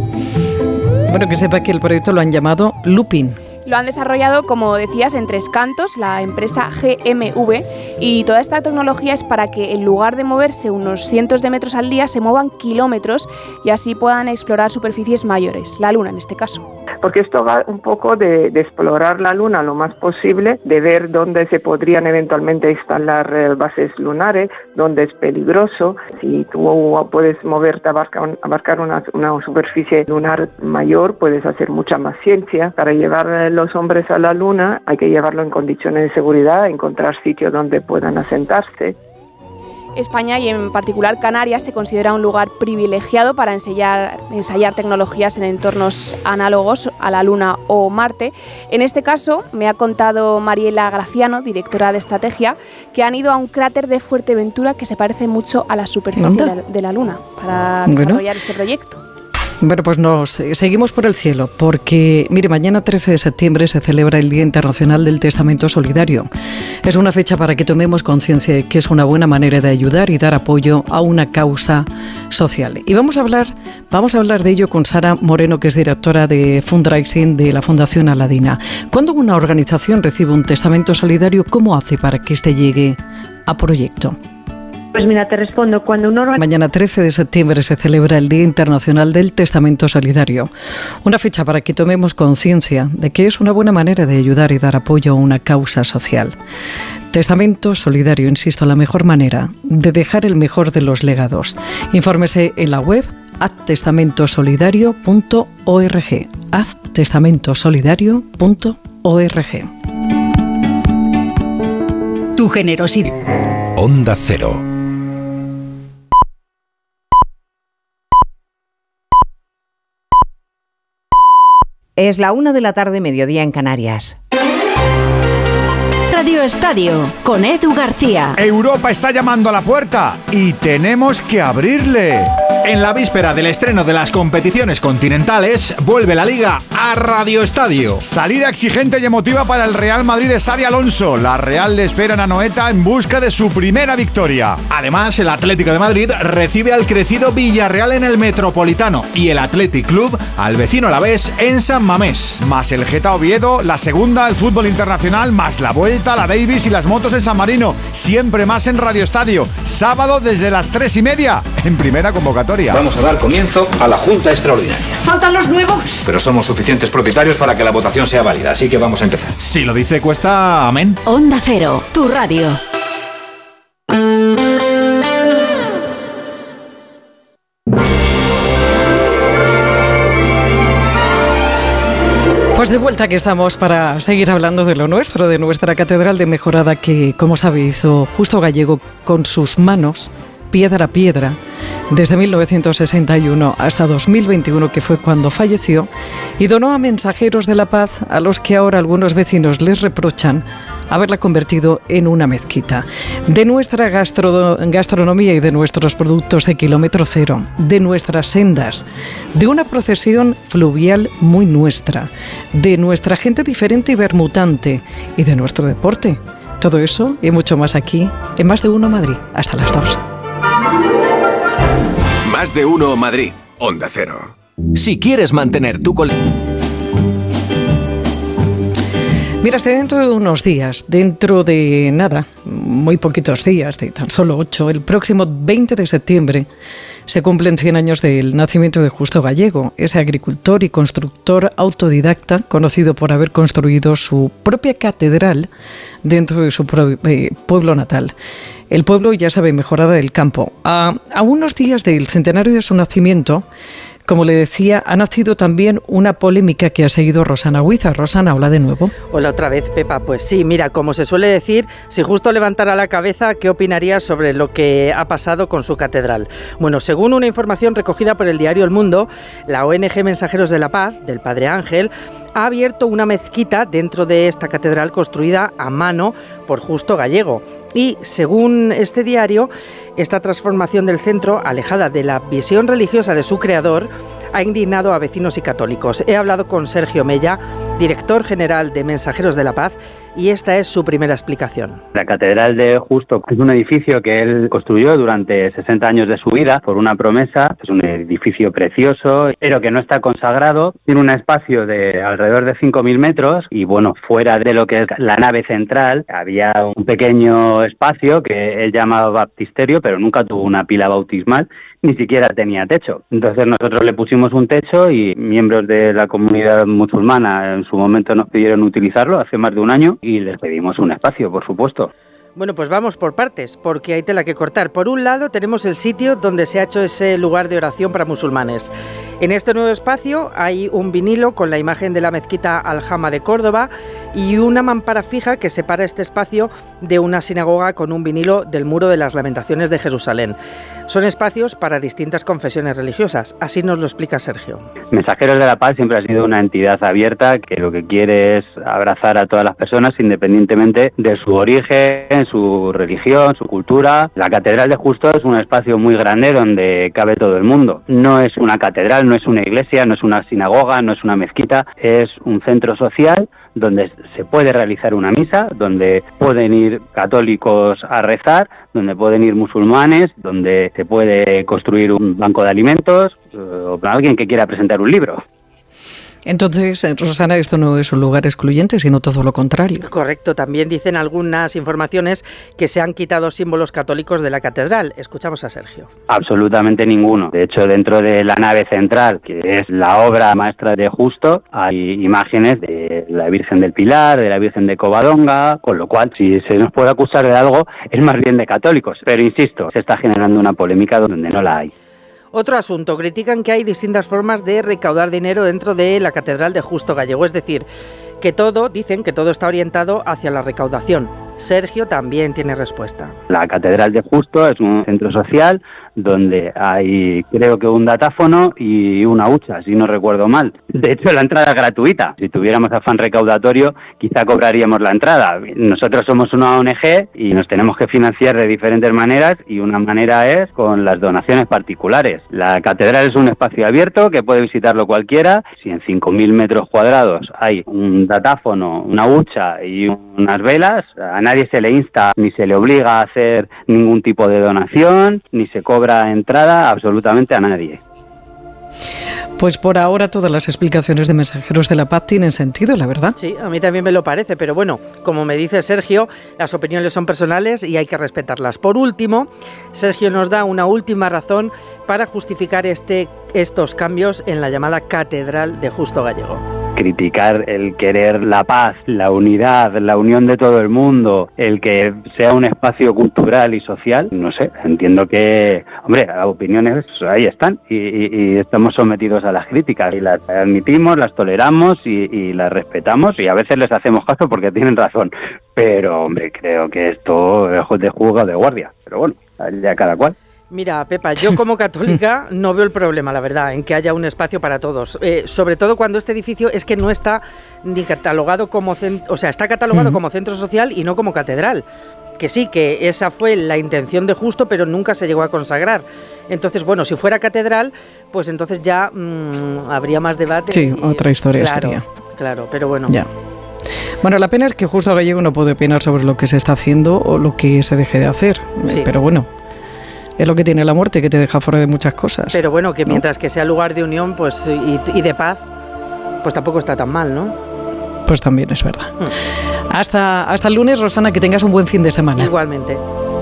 S1: Bueno, que sepa que el proyecto lo han llamado Looping.
S4: Lo han desarrollado, como decías, en Tres Cantos, la empresa GMV, y toda esta tecnología es para que en lugar de moverse unos cientos de metros al día, se muevan kilómetros y así puedan explorar superficies mayores, la Luna en este caso.
S23: Porque esto va un poco de explorar la Luna lo más posible, de ver dónde se podrían eventualmente instalar bases lunares, dónde es peligroso. Si tú puedes moverte, abarcar una superficie lunar mayor, puedes hacer mucha más ciencia. Para llevar los hombres a la Luna hay que llevarlo en condiciones de seguridad, encontrar sitios donde puedan asentarse.
S4: España y en particular Canarias se considera un lugar privilegiado para ensayar tecnologías en entornos análogos a la Luna o Marte. En este caso, me ha contado Mariela Graciano, directora de estrategia, que han ido a un cráter de Fuerteventura que se parece mucho a la superficie de la Luna para desarrollar este proyecto.
S1: Bueno, pues nos seguimos por el cielo, porque, mire, mañana 13 de septiembre se celebra el Día Internacional del Testamento Solidario. Es una fecha para que tomemos conciencia de que es una buena manera de ayudar y dar apoyo a una causa social. Y vamos a hablar de ello con Sara Moreno, que es directora de fundraising de la Fundación Aladina. Cuando una organización recibe un testamento solidario, ¿cómo hace para que éste llegue a proyecto?
S17: Pues mira, te respondo.
S1: Mañana 13 de septiembre se celebra el Día Internacional del Testamento Solidario. Una fecha para que tomemos conciencia de que es una buena manera de ayudar y dar apoyo a una causa social. Testamento solidario, insisto, la mejor manera de dejar el mejor de los legados. Infórmese en la web haztestamentosolidario.org. haztestamentosolidario.org.
S5: Tu generosidad. Onda Cero.
S24: Es la 1 de la tarde, mediodía en Canarias.
S25: Radio Estadio, con Edu García.
S26: Europa está llamando a la puerta y tenemos que abrirle.
S6: En la víspera del estreno de las competiciones continentales, vuelve la Liga a Radio Estadio.
S7: Salida exigente y emotiva para el Real Madrid de Xabi Alonso. La Real le espera en Anoeta en busca de su primera victoria.
S6: Además, el Atlético de Madrid recibe al crecido Villarreal en el Metropolitano y el Athletic Club al vecino Alavés en San Mamés.
S7: Más el Geta Oviedo, la segunda, el fútbol internacional, más la Vuelta, la Davis y las motos en San Marino. Siempre más en Radio Estadio. Sábado desde las 3:30 en primera convocatoria.
S10: Vamos a dar comienzo a la Junta Extraordinaria.
S24: ¿Faltan los nuevos?
S10: Pero somos suficientes propietarios para que la votación sea válida, así que vamos a empezar.
S6: Si lo dice Cuesta, amén.
S5: Onda Cero, tu radio.
S1: Pues de vuelta que estamos para seguir hablando de lo nuestro, de nuestra catedral de Mejorada que, como sabe, hizo Justo Gallego con sus manos, piedra a piedra, desde 1961 hasta 2021, que fue cuando falleció, y donó a Mensajeros de la Paz, a los que ahora algunos vecinos les reprochan haberla convertido en una mezquita. De nuestra gastronomía y de nuestros productos de kilómetro cero, de nuestras sendas, de una procesión fluvial muy nuestra, de nuestra gente diferente y bermutante y de nuestro deporte. Todo eso y mucho más aquí en Más de Uno Madrid. Hasta las 2.
S11: Más de Uno Madrid, Onda Cero. Si quieres mantener tu
S1: Mira, hasta dentro de unos días, dentro de nada, muy poquitos días, de tan solo 8, el próximo 20 de septiembre, se cumplen 100 años del nacimiento de Justo Gallego, ese agricultor y constructor autodidacta, conocido por haber construido su propia catedral dentro de su pueblo natal. El pueblo, ya sabe, Mejorada del Campo. A unos días del centenario de su nacimiento, como le decía, ha nacido también una polémica que ha seguido Rosana Huiza. Rosana, hola de nuevo.
S21: Hola otra vez, Pepa. Pues sí, mira, como se suele decir, si Justo levantara la cabeza, ¿qué opinarías sobre lo que ha pasado con su catedral? Bueno, según una información recogida por el diario El Mundo, la ONG Mensajeros de la Paz, del Padre Ángel, ha abierto una mezquita dentro de esta catedral construida a mano por Justo Gallego. Y, según este diario, esta transformación del centro, alejada de la visión religiosa de su creador, ha indignado a vecinos y católicos. He hablado con Sergio Mella, director general de Mensajeros de la Paz, y esta es su primera explicación.
S25: La Catedral de Justo es un edificio que él construyó durante 60 años de su vida por una promesa. Es un edificio precioso, pero que no está consagrado. Tiene un espacio de alrededor de 5.000 metros y, bueno, fuera de lo que es la nave central había un pequeño espacio que él llamaba baptisterio, pero nunca tuvo una pila bautismal, ni siquiera tenía techo. Entonces nosotros le pusimos un techo y miembros de la comunidad musulmana en su momento nos pidieron utilizarlo hace más de un año y les pedimos un espacio, por supuesto.
S21: Bueno, pues vamos por partes, porque hay tela que cortar. Por un lado tenemos el sitio donde se ha hecho ese lugar de oración para musulmanes. En este nuevo espacio hay un vinilo con la imagen de la mezquita Al-Hama de Córdoba y una mampara fija que separa este espacio de una sinagoga con un vinilo del Muro de las Lamentaciones de Jerusalén. Son espacios para distintas confesiones religiosas, así nos lo explica Sergio.
S25: Mensajeros de la Paz siempre ha sido una entidad abierta que lo que quiere es abrazar a todas las personas independientemente de su origen, su religión, su cultura. La Catedral de Justo es un espacio muy grande donde cabe todo el mundo. No es una catedral, no es una iglesia, no es una sinagoga, no es una mezquita, es un centro social donde se puede realizar una misa, donde pueden ir católicos a rezar, donde pueden ir musulmanes, donde se puede construir un banco de alimentos o para alguien que quiera presentar un libro.
S1: Entonces, Rosana, esto no es un lugar excluyente, sino todo lo contrario.
S21: Correcto, también dicen algunas informaciones que se han quitado símbolos católicos de la catedral. Escuchamos a Sergio.
S25: Absolutamente ninguno. De hecho, dentro de la nave central, que es la obra maestra de Justo, hay imágenes de la Virgen del Pilar, de la Virgen de Covadonga, con lo cual, si se nos puede acusar de algo, es más bien de católicos. Pero insisto, se está generando una polémica donde no la hay.
S21: Otro asunto, critican que hay distintas formas de recaudar dinero dentro de la Catedral de Justo Gallego, es decir, dicen que todo está orientado hacia la recaudación. Sergio también tiene respuesta.
S25: La Catedral de Justo es un centro social donde hay, creo que un datáfono y una hucha, si no recuerdo mal. De hecho, la entrada es gratuita. Si tuviéramos afán recaudatorio, quizá cobraríamos la entrada. Nosotros somos una ONG y nos tenemos que financiar de diferentes maneras, y una manera es con las donaciones particulares. La catedral es un espacio abierto que puede visitarlo cualquiera. Si en 5.000 metros cuadrados hay un datáfono, una hucha y unas velas, a nadie se le insta ni se le obliga a hacer ningún tipo de donación, ni se cobra entrada absolutamente a nadie.
S1: Pues por ahora todas las explicaciones de Mensajeros de la Paz tienen sentido, la verdad.
S21: Sí, a mí también me lo parece, pero bueno, como me dice Sergio, las opiniones son personales y hay que respetarlas. Por último, Sergio nos da una última razón para justificar estos cambios en la llamada Catedral de Justo Gallego.
S25: Criticar el querer la paz, la unidad, la unión de todo el mundo, el que sea un espacio cultural y social, no sé, entiendo que, hombre, las opiniones ahí están y estamos sometidos a las críticas y las admitimos, las toleramos y las respetamos, y a veces les hacemos caso porque tienen razón, pero hombre, creo que esto es de juzgado de guardia, pero bueno, ya cada cual.
S21: Mira, Pepa, yo como católica no veo el problema, la verdad, en que haya un espacio para todos. Sobre todo cuando este edificio es que no está ni catalogado como está catalogado como centro social y no como catedral. Que sí, que esa fue la intención de Justo, pero nunca se llegó a consagrar. Entonces, bueno, si fuera catedral, pues entonces ya habría más debate.
S1: Sí, otra historia sería.
S21: Claro, pero bueno.
S1: Ya. Bueno, la pena es que Justo Gallego no puede opinar sobre lo que se está haciendo o lo que se deje de hacer. Sí. Pero bueno, es lo que tiene la muerte, que te deja fuera de muchas cosas.
S21: Pero bueno, que mientras que sea lugar de unión pues y de paz, pues tampoco está tan mal, ¿no?
S1: Pues también es verdad. Hasta el lunes, Rosana, que tengas un buen fin de semana.
S21: Igualmente.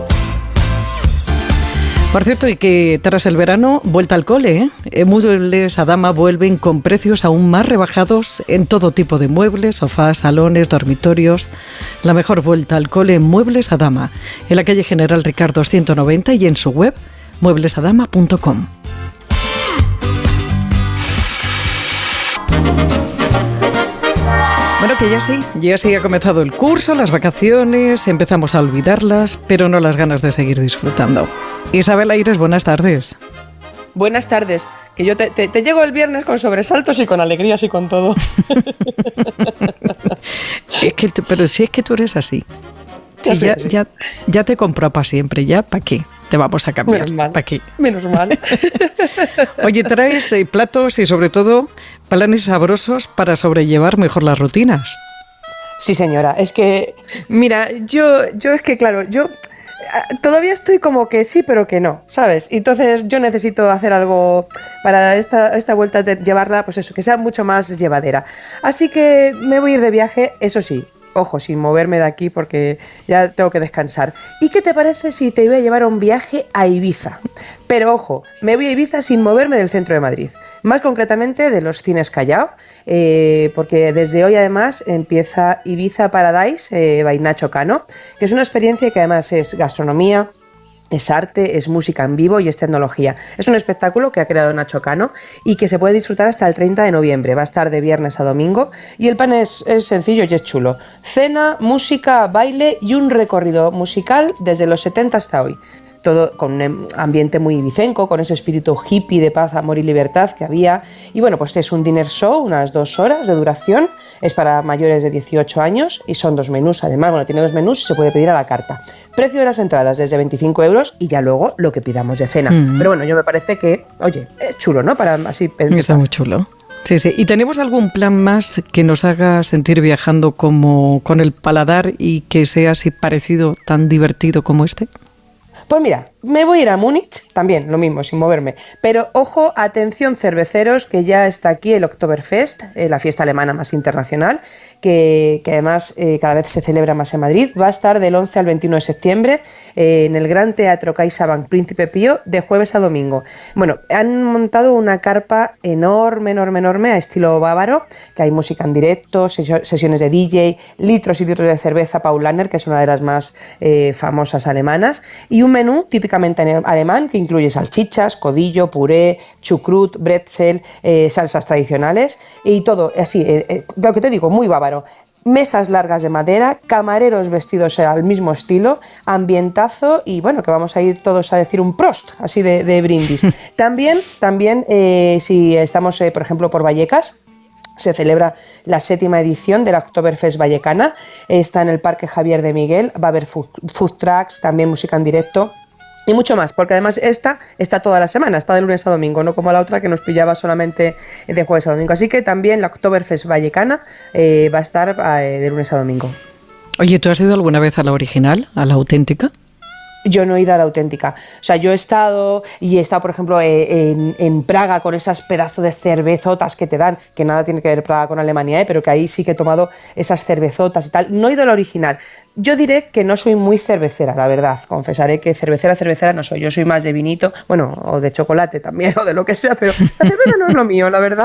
S1: Por cierto, y que tras el verano, vuelta al cole, ¿eh? Muebles Adama vuelven con precios aún más rebajados en todo tipo de muebles, sofás, salones, dormitorios. La mejor vuelta al cole en Muebles Adama, en la calle General Ricardo 190 y en su web, mueblesadama.com. Bueno, que ya sí ha comenzado el curso, las vacaciones, empezamos a olvidarlas, pero no las ganas de seguir disfrutando. Isabel Aires, buenas tardes.
S2: Buenas tardes, que yo te llego el viernes con sobresaltos y con alegrías y con todo.
S1: Pero si es que tú eres así. Sí, ya te compro para siempre, ya, ¿para qué? Te vamos a cambiar. ¿Para qué?
S2: Menos mal.
S1: Oye, traes platos y sobre todo planes sabrosos para sobrellevar mejor las rutinas.
S2: Sí, señora. Es que, mira, yo es que, claro, yo todavía estoy como que sí, pero que no, ¿sabes? Entonces yo necesito hacer algo para esta vuelta de llevarla, pues eso, que sea mucho más llevadera. Así que me voy a ir de viaje, eso sí. Ojo, sin moverme de aquí porque ya tengo que descansar. ¿Y qué te parece si te voy a llevar a un viaje a Ibiza? Pero ojo, me voy a Ibiza sin moverme del centro de Madrid. Más concretamente de los Cines Callao, porque desde hoy además empieza Ibiza Paradise by Nacho Cano, que es una experiencia que además es gastronomía, es arte, es música en vivo y es tecnología. Es un espectáculo que ha creado Nacho Cano y que se puede disfrutar hasta el 30 de noviembre. Va a estar de viernes a domingo y el plan es sencillo y es chulo. Cena, música, baile y un recorrido musical desde los 70 hasta hoy. Todo con un ambiente muy ibicenco, con ese espíritu hippie de paz, amor y libertad que había. Y bueno, pues es un dinner show, unas 2 horas de duración, es para mayores de 18 años y son 2 menús. Además, bueno, tiene 2 menús y se puede pedir a la carta. Precio de las entradas desde 25 euros y ya luego lo que pidamos de cena. Pero bueno, yo me parece que, oye, es chulo, ¿no? Para así pensar.
S1: Está muy chulo. Sí, sí. ¿Y tenemos algún plan más que nos haga sentir viajando como con el paladar y que sea así parecido, tan divertido como este?
S2: Pues mira, me voy a ir a Múnich, también lo mismo, sin moverme. Pero ojo, atención cerveceros, que ya está aquí el Oktoberfest, la fiesta alemana más internacional, que además cada vez se celebra más en Madrid. Va a estar del 11 al 21 de septiembre en el Gran Teatro CaixaBank Príncipe Pío, de jueves a domingo. Bueno, han montado una carpa enorme a estilo bávaro, que hay música en directo, sesiones de DJ, litros y litros de cerveza Paulaner, que es una de las más famosas alemanas, y un menú típicamente alemán que incluye salchichas, codillo, puré, chucrut, bretzel, salsas tradicionales y todo así, lo que te digo, muy bávaro. mesas largas de madera, camareros vestidos al mismo estilo, ambientazo y bueno, que vamos a ir todos a decir un Prost, así de brindis. También si estamos, por ejemplo, por Vallecas, se celebra la 7ª edición de la Oktoberfest vallecana, está en el Parque Javier de Miguel, va a haber food trucks, también música en directo, y mucho más, porque además esta está toda la semana, está de lunes a domingo, no como la otra que nos pillaba solamente de jueves a domingo. Así que también la Oktoberfest vallecana va a estar de lunes a domingo.
S1: Oye, ¿tú has ido alguna vez a la original, a la auténtica?
S2: Yo no he ido a la auténtica. O sea, yo he estado, por ejemplo, en Praga con esas pedazos de cervezotas que te dan, que nada tiene que ver Praga con Alemania, pero que ahí sí que he tomado esas cervezotas y tal. No he ido a la original. Yo diré que no soy muy cervecera, la verdad. Confesaré que cervecera no soy. Yo soy más de vinito, bueno, o de chocolate también, o de lo que sea, pero la cerveza no es lo mío, la verdad.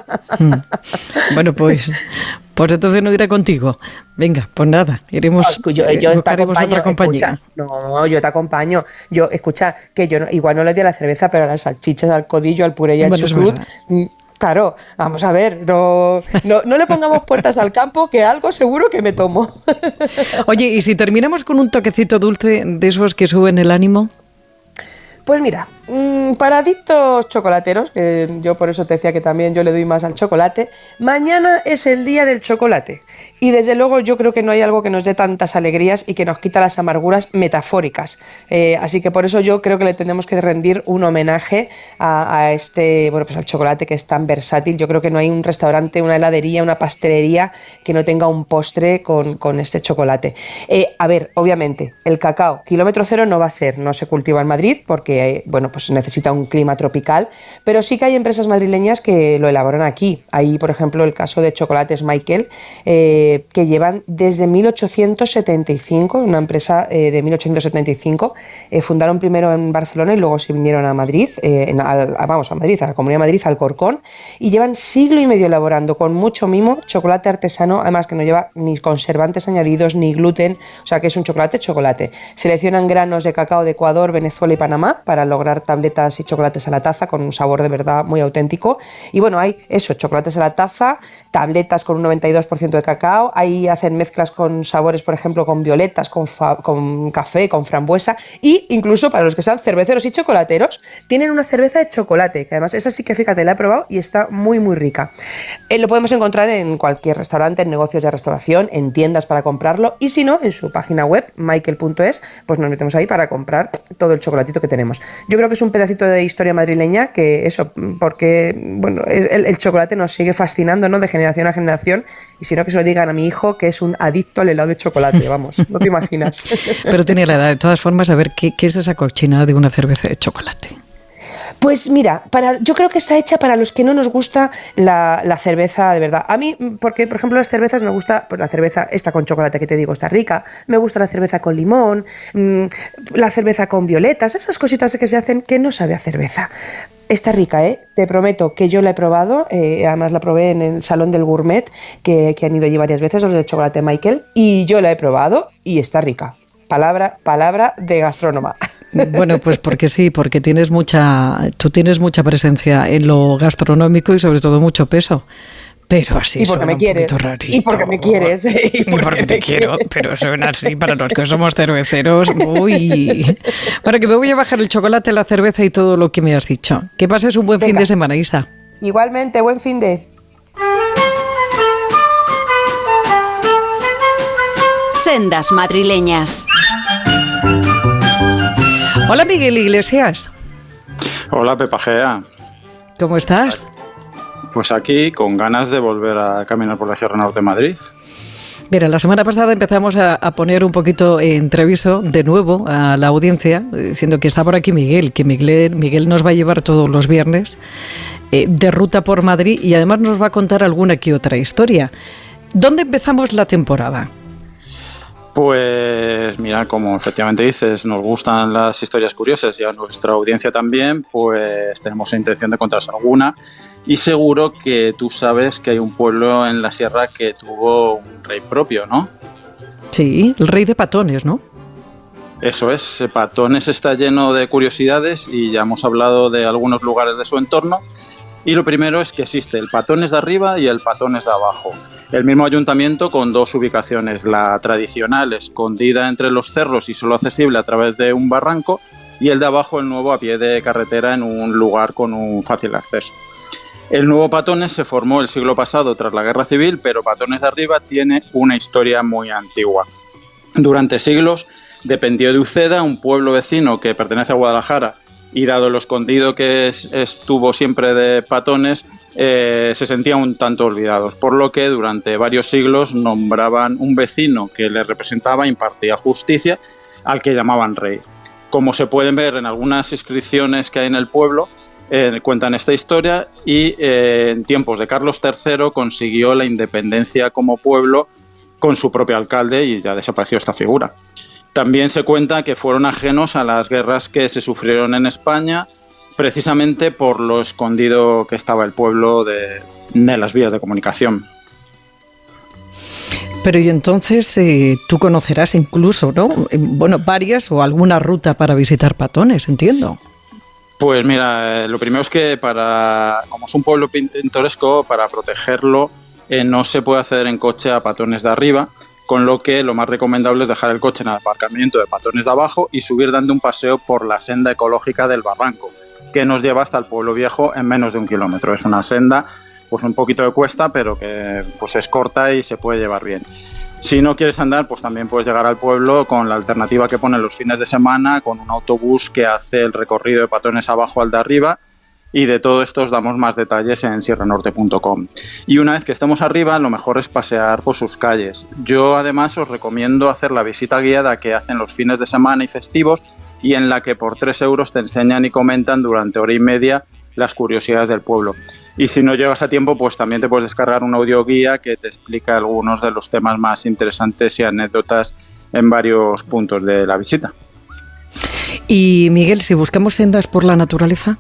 S1: Bueno, pues entonces no iré contigo. Venga, pues nada, iremos, buscaremos otra compañía.
S2: Escucha, no, yo te acompaño. Escucha, que yo igual no le di a la cerveza, pero a las salchichas, al codillo, al puré y al chucrut. Claro, vamos a ver, no le pongamos puertas al campo, que algo seguro que me tomo.
S1: Oye, ¿y si terminamos con un toquecito dulce de esos que suben el ánimo?
S2: Pues mira, para adictos chocolateros, que yo por eso te decía que también yo le doy más al chocolate, mañana es el día del chocolate. Y desde luego yo creo que no hay algo que nos dé tantas alegrías y que nos quita las amarguras metafóricas. Así que por eso yo creo que le tenemos que rendir un homenaje a al chocolate, que es tan versátil. Yo creo que no hay un restaurante, una heladería, una pastelería que no tenga un postre con este chocolate. A ver, obviamente, el cacao kilómetro cero no va a ser, no se cultiva en Madrid porque pues necesita un clima tropical, pero sí que hay empresas madrileñas que lo elaboran aquí. Hay, por ejemplo, el caso de Chocolates Michael, que llevan desde 1875, una empresa de 1875, fundaron primero en Barcelona y luego se vinieron a Madrid, a la Comunidad de Madrid, Alcorcón, y llevan siglo y medio elaborando con mucho mimo chocolate artesano, además que no lleva ni conservantes añadidos ni gluten, o sea que es un chocolate. Seleccionan granos de cacao de Ecuador, Venezuela y Panamá para lograr tabletas y chocolates a la taza con un sabor de verdad muy auténtico. Y bueno, hay chocolates a la taza, tabletas con un 92% de cacao, ahí hacen mezclas con sabores, por ejemplo, con violetas, con café, con frambuesa, y incluso para los que sean cerveceros y chocolateros, tienen una cerveza de chocolate, que además esa sí que, fíjate, la he probado y está muy muy rica. Lo podemos encontrar en cualquier restaurante, en negocios de restauración, en tiendas para comprarlo, y si no, en su página web, michael.es, pues nos metemos ahí para comprar todo el chocolatito que tenemos. Yo creo que es un pedacito de historia madrileña porque bueno, el chocolate nos sigue fascinando, ¿no?, de generación a generación, y si no, que se lo digan a mi hijo, que es un adicto al helado de chocolate, vamos, no te imaginas.
S1: Pero tiene la edad, de todas formas, a ver qué es esa cochinada de una cerveza de chocolate.
S2: Pues mira, yo creo que está hecha para los que no nos gusta la cerveza de verdad. A mí, porque por ejemplo las cervezas me gusta, pues la cerveza esta con chocolate que te digo está rica, me gusta la cerveza con limón, la cerveza con violetas, esas cositas que se hacen que no sabe a cerveza. Está rica, te prometo que yo la he probado, además la probé en el Salón del Gourmet, que han ido allí varias veces, los de Chocolate Michael, y yo la he probado y está rica. Palabra de gastrónoma.
S1: Bueno, pues porque sí, porque tú tienes mucha presencia en lo gastronómico y sobre todo mucho peso. Pero así
S2: y porque me quieres. Y porque me quieres.
S1: Y porque te quiero. Pero suena así para los que somos cerveceros. Uy. Para que me voy a bajar el chocolate, la cerveza y todo lo que me has dicho. Que pases un buen fin de semana, Isa.
S2: Igualmente, buen fin de.
S5: Sendas madrileñas.
S1: Hola, Miguel Iglesias.
S8: Hola, Pepa Gea.
S1: ¿Cómo estás?
S8: Pues aquí, con ganas de volver a caminar por la Sierra Norte de Madrid.
S1: Mira, la semana pasada empezamos a poner un poquito entreviso de nuevo a la audiencia, diciendo que está por aquí Miguel, que Miguel nos va a llevar todos los viernes de ruta por Madrid y además nos va a contar alguna que otra historia. ¿Dónde empezamos la temporada?
S8: Pues mira, como efectivamente dices, nos gustan las historias curiosas y a nuestra audiencia también, pues tenemos la intención de contaros alguna. Y seguro que tú sabes que hay un pueblo en la sierra que tuvo un rey propio, ¿no?
S1: Sí, el rey de Patones, ¿no?
S8: Eso es, Patones está lleno de curiosidades y ya hemos hablado de algunos lugares de su entorno. Y lo primero es que existe el Patones de arriba y el Patones de abajo. El mismo ayuntamiento con 2 ubicaciones, la tradicional escondida entre los cerros y solo accesible a través de un barranco, y el de abajo, el nuevo, a pie de carretera en un lugar con un fácil acceso. El nuevo Patones se formó el siglo pasado tras la Guerra Civil, pero Patones de Arriba tiene una historia muy antigua. Durante siglos dependió de Uceda, un pueblo vecino que pertenece a Guadalajara, y dado lo escondido que estuvo siempre de Patones, se sentían un tanto olvidados, por lo que durante varios siglos nombraban un vecino que les representaba e impartía justicia, al que llamaban rey. Como se pueden ver en algunas inscripciones que hay en el pueblo, cuentan esta historia, y en tiempos de Carlos III consiguió la independencia como pueblo con su propio alcalde y ya desapareció esta figura. También se cuenta que fueron ajenos a las guerras que se sufrieron en España, precisamente por lo escondido que estaba el pueblo de las vías de comunicación.
S1: Pero y entonces tú conocerás incluso, ¿no? Bueno, varias o alguna ruta para visitar Patones, entiendo.
S8: Pues mira, lo primero es que como es un pueblo pintoresco, para protegerlo no se puede acceder en coche a Patones de Arriba, con lo que lo más recomendable es dejar el coche en el aparcamiento de Patones de Abajo y subir dando un paseo por la senda ecológica del barranco, que nos lleva hasta el pueblo viejo en menos de 1 kilómetro. Es una senda pues un poquito de cuesta, pero que pues es corta y se puede llevar bien. Si no quieres andar, pues también puedes llegar al pueblo con la alternativa que ponen los fines de semana, con un autobús que hace el recorrido de Patones Abajo al de Arriba, y de todo esto os damos más detalles en sierranorte.com. Y una vez que estemos arriba, lo mejor es pasear por sus calles. Yo además os recomiendo hacer la visita guiada que hacen los fines de semana y festivos, y en la que por 3 euros te enseñan y comentan durante 1 hora y media las curiosidades del pueblo. Y si no llegas a tiempo, pues también te puedes descargar un audioguía que te explica algunos de los temas más interesantes y anécdotas en varios puntos de la visita.
S1: Y Miguel, si buscamos sendas por la naturaleza.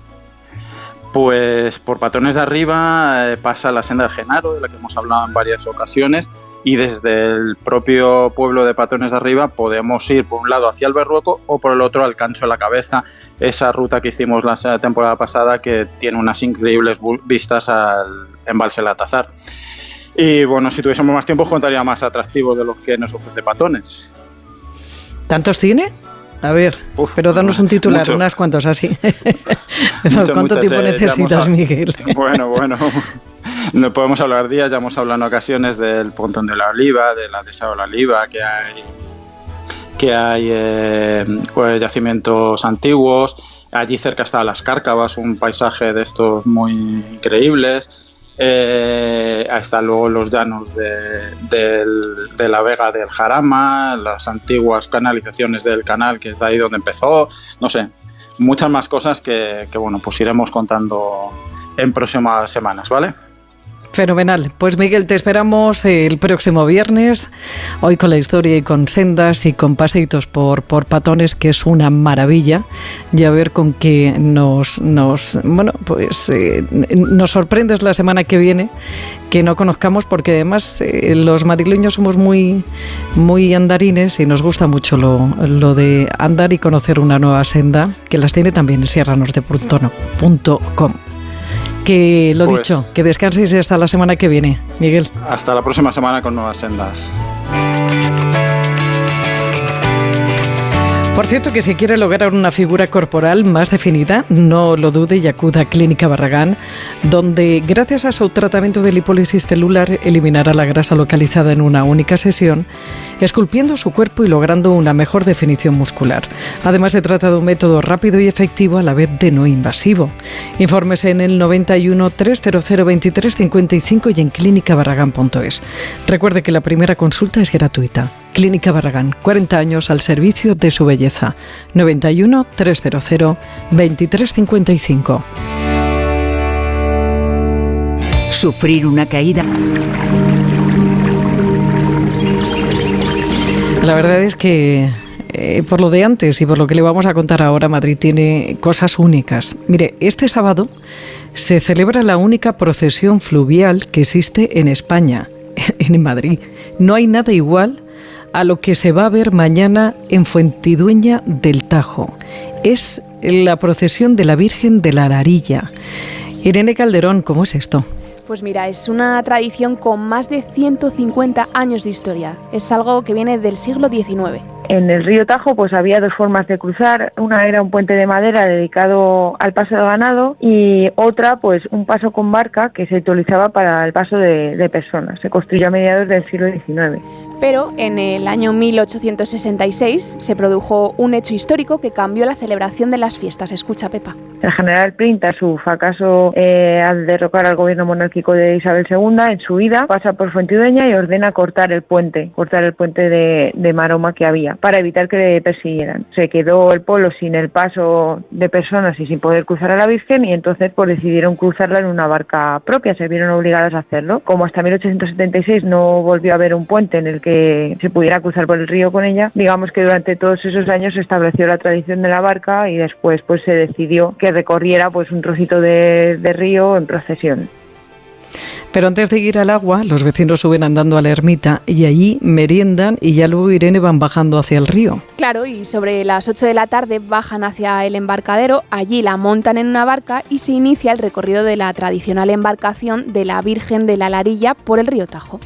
S8: Pues por Patones de Arriba pasa la senda del Genaro, de la que hemos hablado en varias ocasiones, y desde el propio pueblo de Patones de Arriba podemos ir por un lado hacia el Berrueco o por el otro al Cancho de la Cabeza, esa ruta que hicimos la temporada pasada, que tiene unas increíbles vistas al embalse del Atazar. Y bueno, si tuviésemos más tiempo, contaría más atractivos de los que nos ofrece Patones.
S1: ¿Tantos tiene? A ver, pero danos un titular, mucho. Unas cuantas así. ¿Cuánto tiempo necesitas, Miguel?
S8: Bueno, no podemos hablar días, ya hemos hablado en ocasiones del Pontón de la Oliva, de la Dehesa de la Oliva, que hay yacimientos antiguos. Allí cerca está Las Cárcavas, un paisaje de estos muy increíbles. Están luego los llanos de la Vega del Jarama, las antiguas canalizaciones del canal, que es de ahí donde empezó, no sé, muchas más cosas que bueno, pues iremos contando en próximas semanas, ¿vale?
S1: Fenomenal. Pues Miguel, te esperamos el próximo viernes, hoy con la historia y con sendas y con paseitos por Patones, que es una maravilla, y a ver con qué nos sorprendes la semana que viene, que no conozcamos, porque además los madrileños somos muy andarines y nos gusta mucho lo de andar y conocer una nueva senda, que las tiene también en sierranorte.com. Que lo dicho, que descanses y hasta la semana que viene, Miguel.
S8: Hasta la próxima semana con nuevas sendas.
S1: Por cierto, que si quiere lograr una figura corporal más definida, no lo dude y acuda a Clínica Barragán, donde gracias a su tratamiento de lipólisis celular eliminará la grasa localizada en una única sesión, esculpiendo su cuerpo y logrando una mejor definición muscular. Además, se trata de un método rápido y efectivo a la vez de no invasivo. Infórmese en el 91 300 23 55 y en clínicabarragán.es. Recuerde que la primera consulta es gratuita. Clínica Barragán, 40 años al servicio de su belleza. 91 300 23 55.
S5: Sufrir una caída.
S1: La verdad es que por lo de antes y por lo que le vamos a contar ahora, Madrid tiene cosas únicas. Mire, este sábado se celebra la única procesión fluvial que existe en España, en Madrid. No hay nada igual a lo que se va a ver mañana en Fuentidueña del Tajo. Es la procesión de la Virgen de la Larilla. Irene Calderón, ¿cómo es esto?
S4: Pues mira, es una tradición con más de 150 años de historia. Es algo que viene del siglo XIX.
S17: En el río Tajo pues había dos formas de cruzar, una era un puente de madera dedicado al paso de ganado y otra pues un paso con barca que se utilizaba para el paso de personas. Se construyó a mediados del siglo XIX.
S4: Pero en el año 1866 se produjo un hecho histórico que cambió la celebración de las fiestas. Escucha, Pepa.
S17: El general Prim, tras su fracaso al derrocar al gobierno monárquico de Isabel II, en su huida pasa por Fuentidueña y ordena cortar el puente de maroma que había, para evitar que le persiguieran. Se quedó el pueblo sin el paso de personas y sin poder cruzar a la Virgen y entonces pues decidieron cruzarla en una barca propia, se vieron obligadas a hacerlo. Como hasta 1876 no volvió a haber un puente en el que se pudiera cruzar por el río con ella, digamos que durante todos esos años se estableció la tradición de la barca y después pues se decidió que recorriera pues un trocito de río en procesión.
S1: Pero antes de ir al agua, los vecinos suben andando a la ermita y allí meriendan y ya luego Irene van bajando hacia el río.
S4: Claro, y sobre las 8 de la tarde bajan hacia el embarcadero, allí la montan en una barca y se inicia el recorrido de la tradicional embarcación de la Virgen de la Larilla por el río Tajo.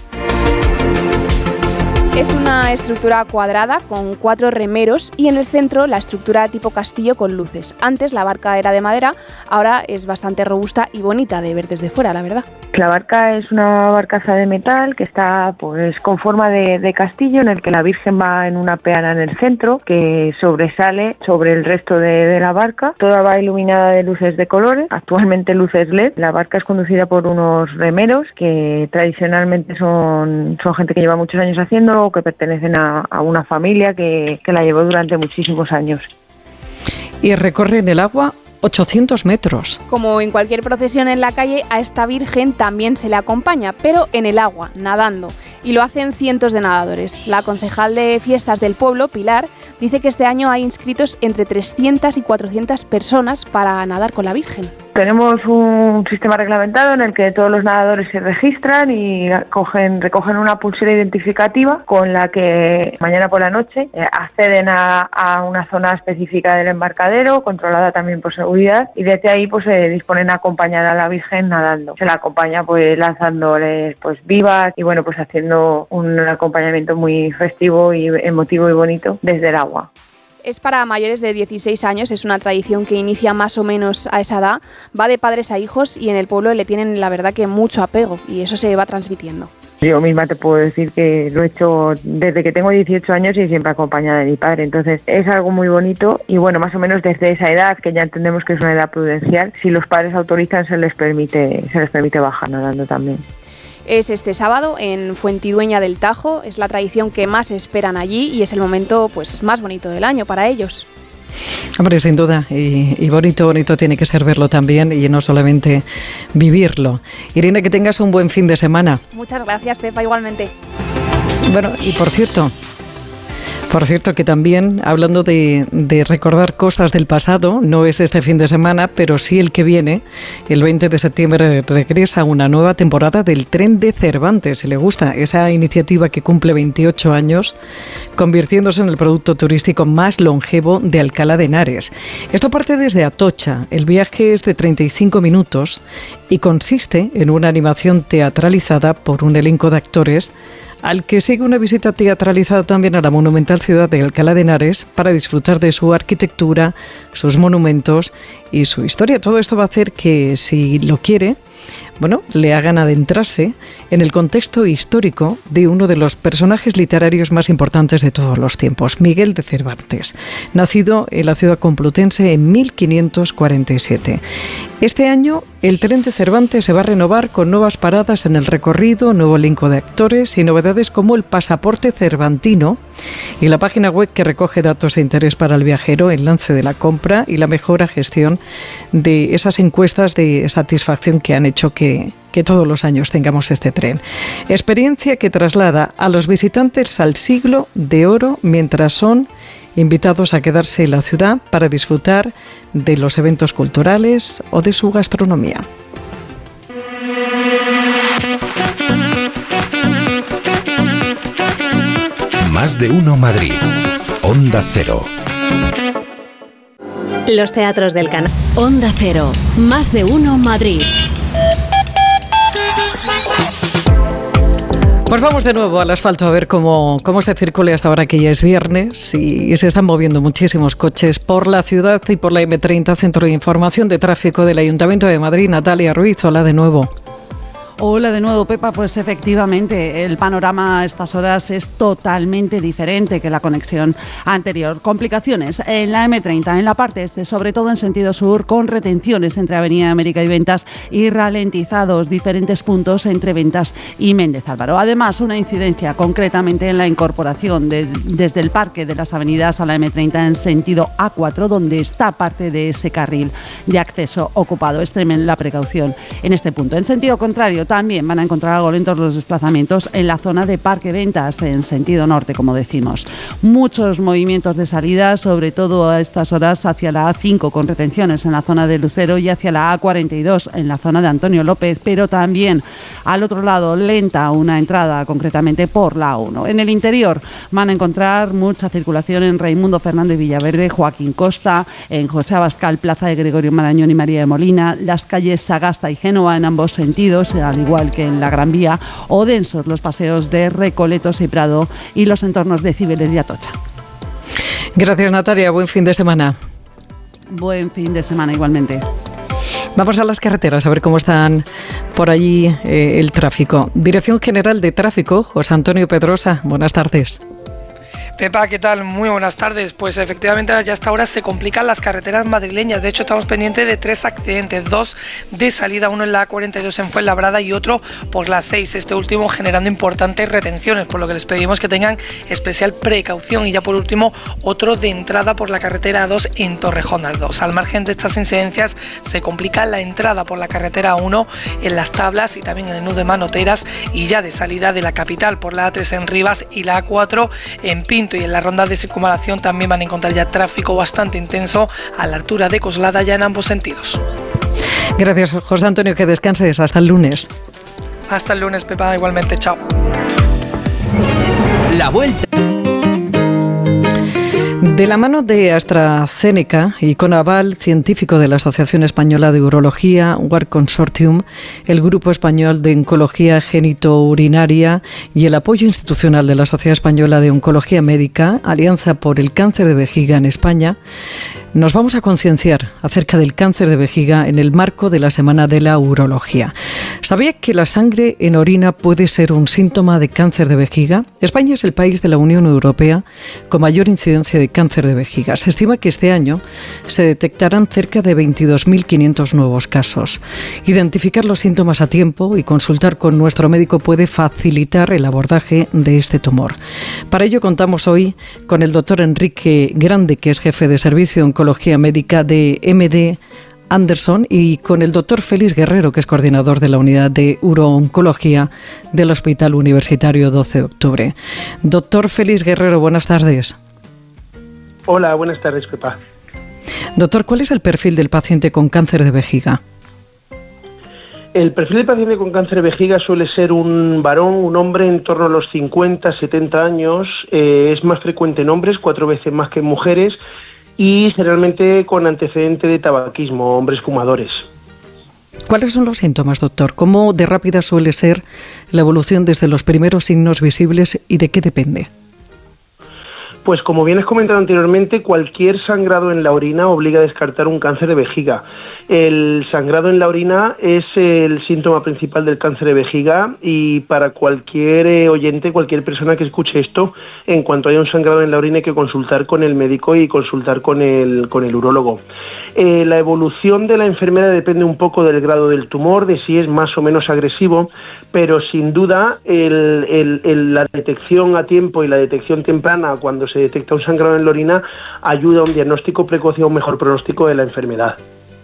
S4: Es una estructura cuadrada con 4 remeros y en el centro la estructura tipo castillo con luces. Antes la barca era de madera, ahora es bastante robusta y bonita de ver desde fuera, la verdad.
S17: La barca es una barcaza de metal que está pues con forma de castillo en el que la Virgen va en una peana en el centro que sobresale sobre el resto de la barca. Toda va iluminada de luces de colores, actualmente luces LED. La barca es conducida por unos remeros que tradicionalmente son gente que lleva muchos años haciéndolo o que pertenecen a una familia que la llevó durante muchísimos años.
S1: Y recorre en el agua 800 metros.
S4: Como en cualquier procesión en la calle, a esta Virgen también se le acompaña, pero en el agua, nadando. Y lo hacen cientos de nadadores. La concejal de fiestas del pueblo, Pilar, dice que este año hay inscritos entre 300 y 400 personas para nadar con la Virgen.
S17: Tenemos un sistema reglamentado en el que todos los nadadores se registran y recogen una pulsera identificativa con la que mañana por la noche acceden a una zona específica del embarcadero, controlada también por seguridad, y desde ahí pues se disponen a acompañar a la Virgen nadando. Se la acompaña pues lanzándoles pues vivas y bueno pues haciendo un acompañamiento muy festivo y emotivo y bonito desde el agua.
S4: Es para mayores de 16 años, es una tradición que inicia más o menos a esa edad, va de padres a hijos y en el pueblo le tienen la verdad que mucho apego y eso se va transmitiendo.
S17: Yo misma te puedo decir que lo he hecho desde que tengo 18 años y siempre acompañada de mi padre, entonces es algo muy bonito y bueno, más o menos desde esa edad, que ya entendemos que es una edad prudencial, si los padres autorizan se les permite bajar nadando también.
S4: Es este sábado en Fuentidueña del Tajo, es la tradición que más esperan allí y es el momento pues más bonito del año para ellos.
S1: Hombre, sin duda, y bonito tiene que ser verlo también y no solamente vivirlo. Irene, que tengas un buen fin de semana.
S4: Muchas gracias, Pepa, igualmente.
S1: Bueno, y por cierto que también, hablando de recordar cosas del pasado, no es este fin de semana, pero sí el que viene, el 20 de septiembre regresa una nueva temporada del Tren de Cervantes, si le gusta, esa iniciativa que cumple 28 años, convirtiéndose en el producto turístico más longevo de Alcalá de Henares. Esto parte desde Atocha, el viaje es de 35 minutos y consiste en una animación teatralizada por un elenco de actores al que sigue una visita teatralizada también a la monumental ciudad de Alcalá de Henares para disfrutar de su arquitectura, sus monumentos y su historia. Todo esto va a hacer que, si lo quiere, le hagan adentrarse en el contexto histórico de uno de los personajes literarios más importantes de todos los tiempos, Miguel de Cervantes, nacido en la ciudad complutense en 1547. Este año el Tren de Cervantes se va a renovar con nuevas paradas en el recorrido, nuevo elenco de actores y novedades como el pasaporte cervantino y la página web que recoge datos de interés para el viajero, el lance de la compra y la mejora gestión de esas encuestas de satisfacción que han hecho que todos los años tengamos este tren. Experiencia que traslada a los visitantes al siglo de oro mientras son invitados a quedarse en la ciudad para disfrutar de los eventos culturales o de su gastronomía.
S11: Más de uno Madrid. Onda Cero.
S12: Los teatros del canal. Onda Cero. Más de uno Madrid.
S1: Pues vamos de nuevo al asfalto a ver cómo se circula hasta ahora que ya es viernes y se están moviendo muchísimos coches por la ciudad y por la M30, Centro de Información de Tráfico del Ayuntamiento de Madrid. Natalia Ruiz, hola de nuevo.
S12: Hola de nuevo, Pepa. Pues efectivamente, el panorama a estas horas es totalmente diferente que la conexión anterior. Complicaciones en la M30, en la parte este, sobre todo en sentido sur, con retenciones entre Avenida América y Ventas y ralentizados diferentes puntos entre Ventas y Méndez Álvaro. Además, una incidencia concretamente en la incorporación desde el Parque de las Avenidas a la M30 en sentido A4, donde está parte de ese carril de acceso ocupado. Extremen la precaución en este punto. En sentido contrario, también van a encontrar algo lentos los desplazamientos en la zona de Parque Ventas, en sentido norte, como decimos. Muchos movimientos de salida, sobre todo a estas horas hacia la A5, con retenciones en la zona de Lucero, y hacia la A42, en la zona de Antonio López, pero también al otro lado, lenta una entrada, concretamente por la A1. En el interior van a encontrar mucha circulación en Raimundo Fernández Villaverde, Joaquín Costa, en José Abascal, Plaza de Gregorio Marañón y María de Molina, las calles Sagasta y Génova en ambos sentidos, al igual que en la Gran Vía, o densos los paseos de Recoletos y Prado y los entornos de Cibeles y Atocha.
S1: Gracias, Natalia. Buen fin de semana.
S12: Buen fin de semana igualmente.
S1: Vamos a las carreteras a ver cómo están por allí el tráfico. Dirección General de Tráfico, José Antonio Pedrosa. Buenas tardes.
S13: Pepa, ¿qué tal? Muy buenas tardes. Pues efectivamente ya hasta ahora se complican las carreteras madrileñas. De hecho, estamos pendientes de 3 accidentes, 2 de salida, uno en la A42 en Fuenlabrada y otro por la 6, este último generando importantes retenciones, por lo que les pedimos que tengan especial precaución. Y ya por último, otro de entrada por la carretera A2 en Torrejón al 2. Al margen de estas incidencias, se complica la entrada por la carretera A1 en Las Tablas y también en el nudo de Manoteras, y ya de salida de la capital por la A3 en Rivas y la A4 en Pinto. Y en la ronda de circunvalación también van a encontrar ya tráfico bastante intenso a la altura de Coslada, ya en ambos sentidos.
S1: Gracias, José Antonio, que descanses. Hasta el lunes.
S13: Hasta el lunes, Pepa, igualmente. Chao.
S11: La vuelta.
S1: De la mano de AstraZeneca y con aval científico de la Asociación Española de Urología, WAR Consortium, el Grupo Español de Oncología Genitourinaria y el apoyo institucional de la Sociedad Española de Oncología Médica, Alianza por el Cáncer de Vejiga en España, nos vamos a concienciar acerca del cáncer de vejiga en el marco de la Semana de la Urología. ¿Sabía que la sangre en orina puede ser un síntoma de cáncer de vejiga? España es el país de la Unión Europea con mayor incidencia de cáncer de vejiga. Se estima que este año se detectarán cerca de 22.500 nuevos casos. Identificar los síntomas a tiempo y consultar con nuestro médico puede facilitar el abordaje de este tumor. Para ello contamos hoy con el doctor Enrique Grande, que es jefe de servicio de Oncología Médica de MD Anderson, y con el doctor Félix Guerrero, que es coordinador de la unidad de urooncología del Hospital Universitario 12 de Octubre. Doctor Félix Guerrero, buenas tardes.
S14: Hola, buenas tardes, Pepa.
S1: Doctor, ¿cuál es el perfil del paciente con cáncer de vejiga?
S14: El perfil del paciente con cáncer de vejiga suele ser un varón, un hombre en torno a los 50, 70 años. Es más frecuente en hombres, 4 veces más que en mujeres, y generalmente con antecedente de tabaquismo, hombres fumadores.
S1: ¿Cuáles son los síntomas, doctor? ¿Cómo de rápida suele ser la evolución desde los primeros signos visibles y de qué depende?
S14: Pues como bien has comentado anteriormente, cualquier sangrado en la orina obliga a descartar un cáncer de vejiga. El sangrado en la orina es el síntoma principal del cáncer de vejiga, y para cualquier oyente, cualquier persona que escuche esto, en cuanto haya un sangrado en la orina hay que consultar con el médico y consultar con el urólogo. La evolución de la enfermedad depende un poco del grado del tumor, de si es más o menos agresivo, pero sin duda la detección a tiempo y la detección temprana cuando se detecta un sangrado en la orina ayuda a un diagnóstico precoz y a un mejor pronóstico de la enfermedad.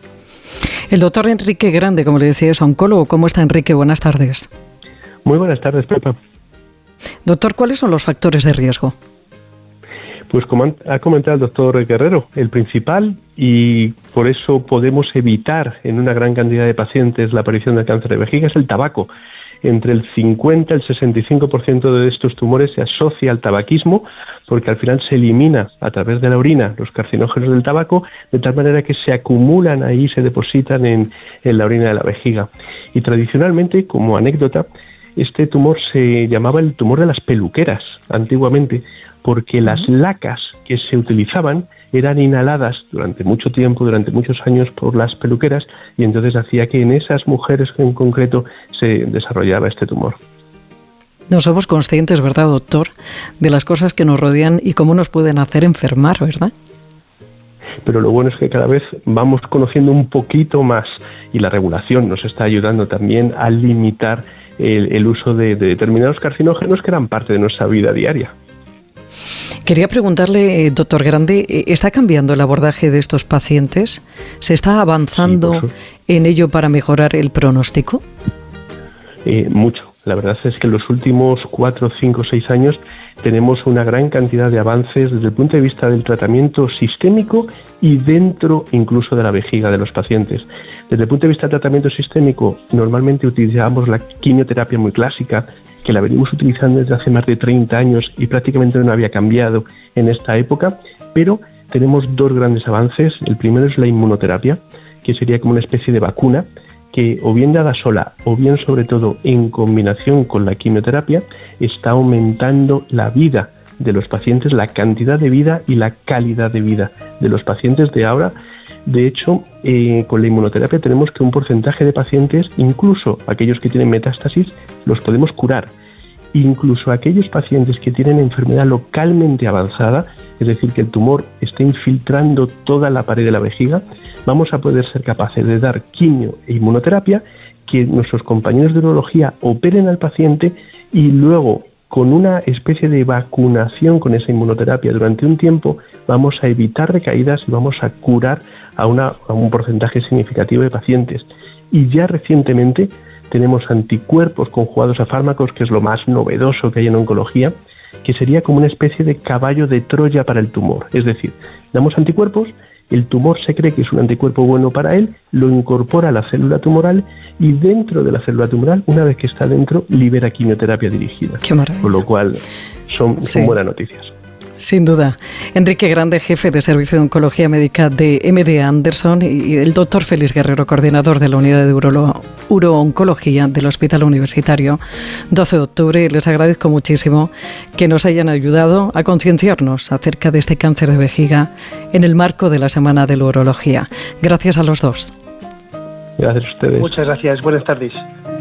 S1: El doctor Enrique Grande, como le decía, es oncólogo. ¿Cómo está, Enrique? Buenas tardes.
S14: Muy buenas tardes, Pepa.
S1: Doctor, ¿cuáles son los factores de riesgo?
S14: Pues como ha comentado el doctor Guerrero, el principal, y por eso podemos evitar en una gran cantidad de pacientes la aparición del cáncer de vejiga, es el tabaco. Entre el 50 y el 65% de estos tumores se asocia al tabaquismo, porque al final se elimina a través de la orina los carcinógenos del tabaco, de tal manera que se acumulan ahí, se depositan en la orina de la vejiga. Y tradicionalmente, como anécdota, este tumor se llamaba el tumor de las peluqueras antiguamente, porque las lacas que se utilizaban eran inhaladas durante mucho tiempo, durante muchos años por las peluqueras, y entonces hacía que en esas mujeres en concreto se desarrollaba este tumor.
S1: No somos conscientes, ¿verdad, doctor?, de las cosas que nos rodean y cómo nos pueden hacer enfermar, ¿verdad?
S14: Pero lo bueno es que cada vez vamos conociendo un poquito más, y la regulación nos está ayudando también a limitar el uso de determinados carcinógenos que eran parte de nuestra vida diaria.
S1: Quería preguntarle, doctor Grande, ¿está cambiando el abordaje de estos pacientes? ¿Se está avanzando en ello para mejorar el pronóstico?
S14: Mucho. La verdad es que en los últimos 4, 5, 6 años tenemos una gran cantidad de avances desde el punto de vista del tratamiento sistémico y dentro incluso de la vejiga de los pacientes. Desde el punto de vista del tratamiento sistémico, normalmente utilizamos la quimioterapia muy clásica, que la venimos utilizando desde hace más de 30 años y prácticamente no había cambiado en esta época, pero tenemos dos grandes avances. El primero es la inmunoterapia, que sería como una especie de vacuna, que o bien dada sola o bien sobre todo en combinación con la quimioterapia está aumentando la vida de los pacientes, la cantidad de vida y la calidad de vida de los pacientes de ahora. De hecho, con la inmunoterapia tenemos que un porcentaje de pacientes, incluso aquellos que tienen metástasis, los podemos curar. Incluso aquellos pacientes que tienen enfermedad localmente avanzada, es decir, que el tumor está infiltrando toda la pared de la vejiga, vamos a poder ser capaces de dar quimio e inmunoterapia, que nuestros compañeros de urología operen al paciente y luego, con una especie de vacunación con esa inmunoterapia durante un tiempo, vamos a evitar recaídas y vamos a curar a un porcentaje significativo de pacientes. Y ya recientemente tenemos anticuerpos conjugados a fármacos, que es lo más novedoso que hay en oncología, que sería como una especie de caballo de Troya para el tumor. Es decir, damos anticuerpos, el tumor se cree que es un anticuerpo bueno para él, lo incorpora a la célula tumoral y dentro de la célula tumoral, una vez que está dentro, libera quimioterapia dirigida.
S1: Qué maravilla.
S14: Con lo cual son buenas noticias.
S1: Sin duda. Enrique Grande, jefe de Servicio de Oncología Médica de MD Anderson, y el doctor Félix Guerrero, coordinador de la Unidad de Uro-Oncología del Hospital Universitario 12 de Octubre. Les agradezco muchísimo que nos hayan ayudado a concienciarnos acerca de este cáncer de vejiga en el marco de la Semana de la Urología. Gracias a los dos.
S14: Gracias a ustedes. Muchas gracias. Buenas tardes.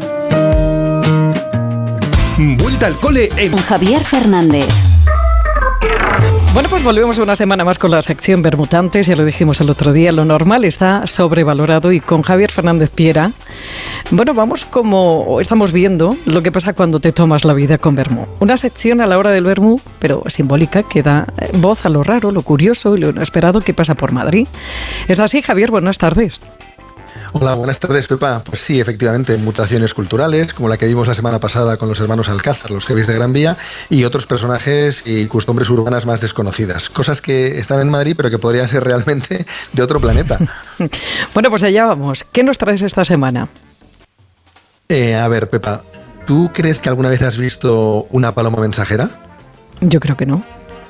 S11: Vuelta al cole
S15: con Javier Fernández.
S1: Bueno, pues volvemos una semana más con la sección Bermutantes. Ya lo dijimos el otro día, lo normal está sobrevalorado, y con Javier Fernández Piera, bueno, vamos como estamos viendo lo que pasa cuando te tomas la vida con vermú. Una sección a la hora del vermú, pero simbólica, que da voz a lo raro, lo curioso y lo inesperado que pasa por Madrid. ¿Es así, Javier? Buenas tardes.
S16: Hola, buenas tardes, Pepa. Pues sí, efectivamente, mutaciones culturales, como la que vimos la semana pasada con los hermanos Alcázar, los heavies de Gran Vía, y otros personajes y costumbres urbanas más desconocidas. Cosas que están en Madrid, pero que podrían ser realmente de otro planeta.
S1: Bueno, pues allá vamos. ¿Qué nos traes esta semana?
S16: A ver, Pepa, ¿tú crees que alguna vez has visto una paloma mensajera?
S1: Yo creo que no.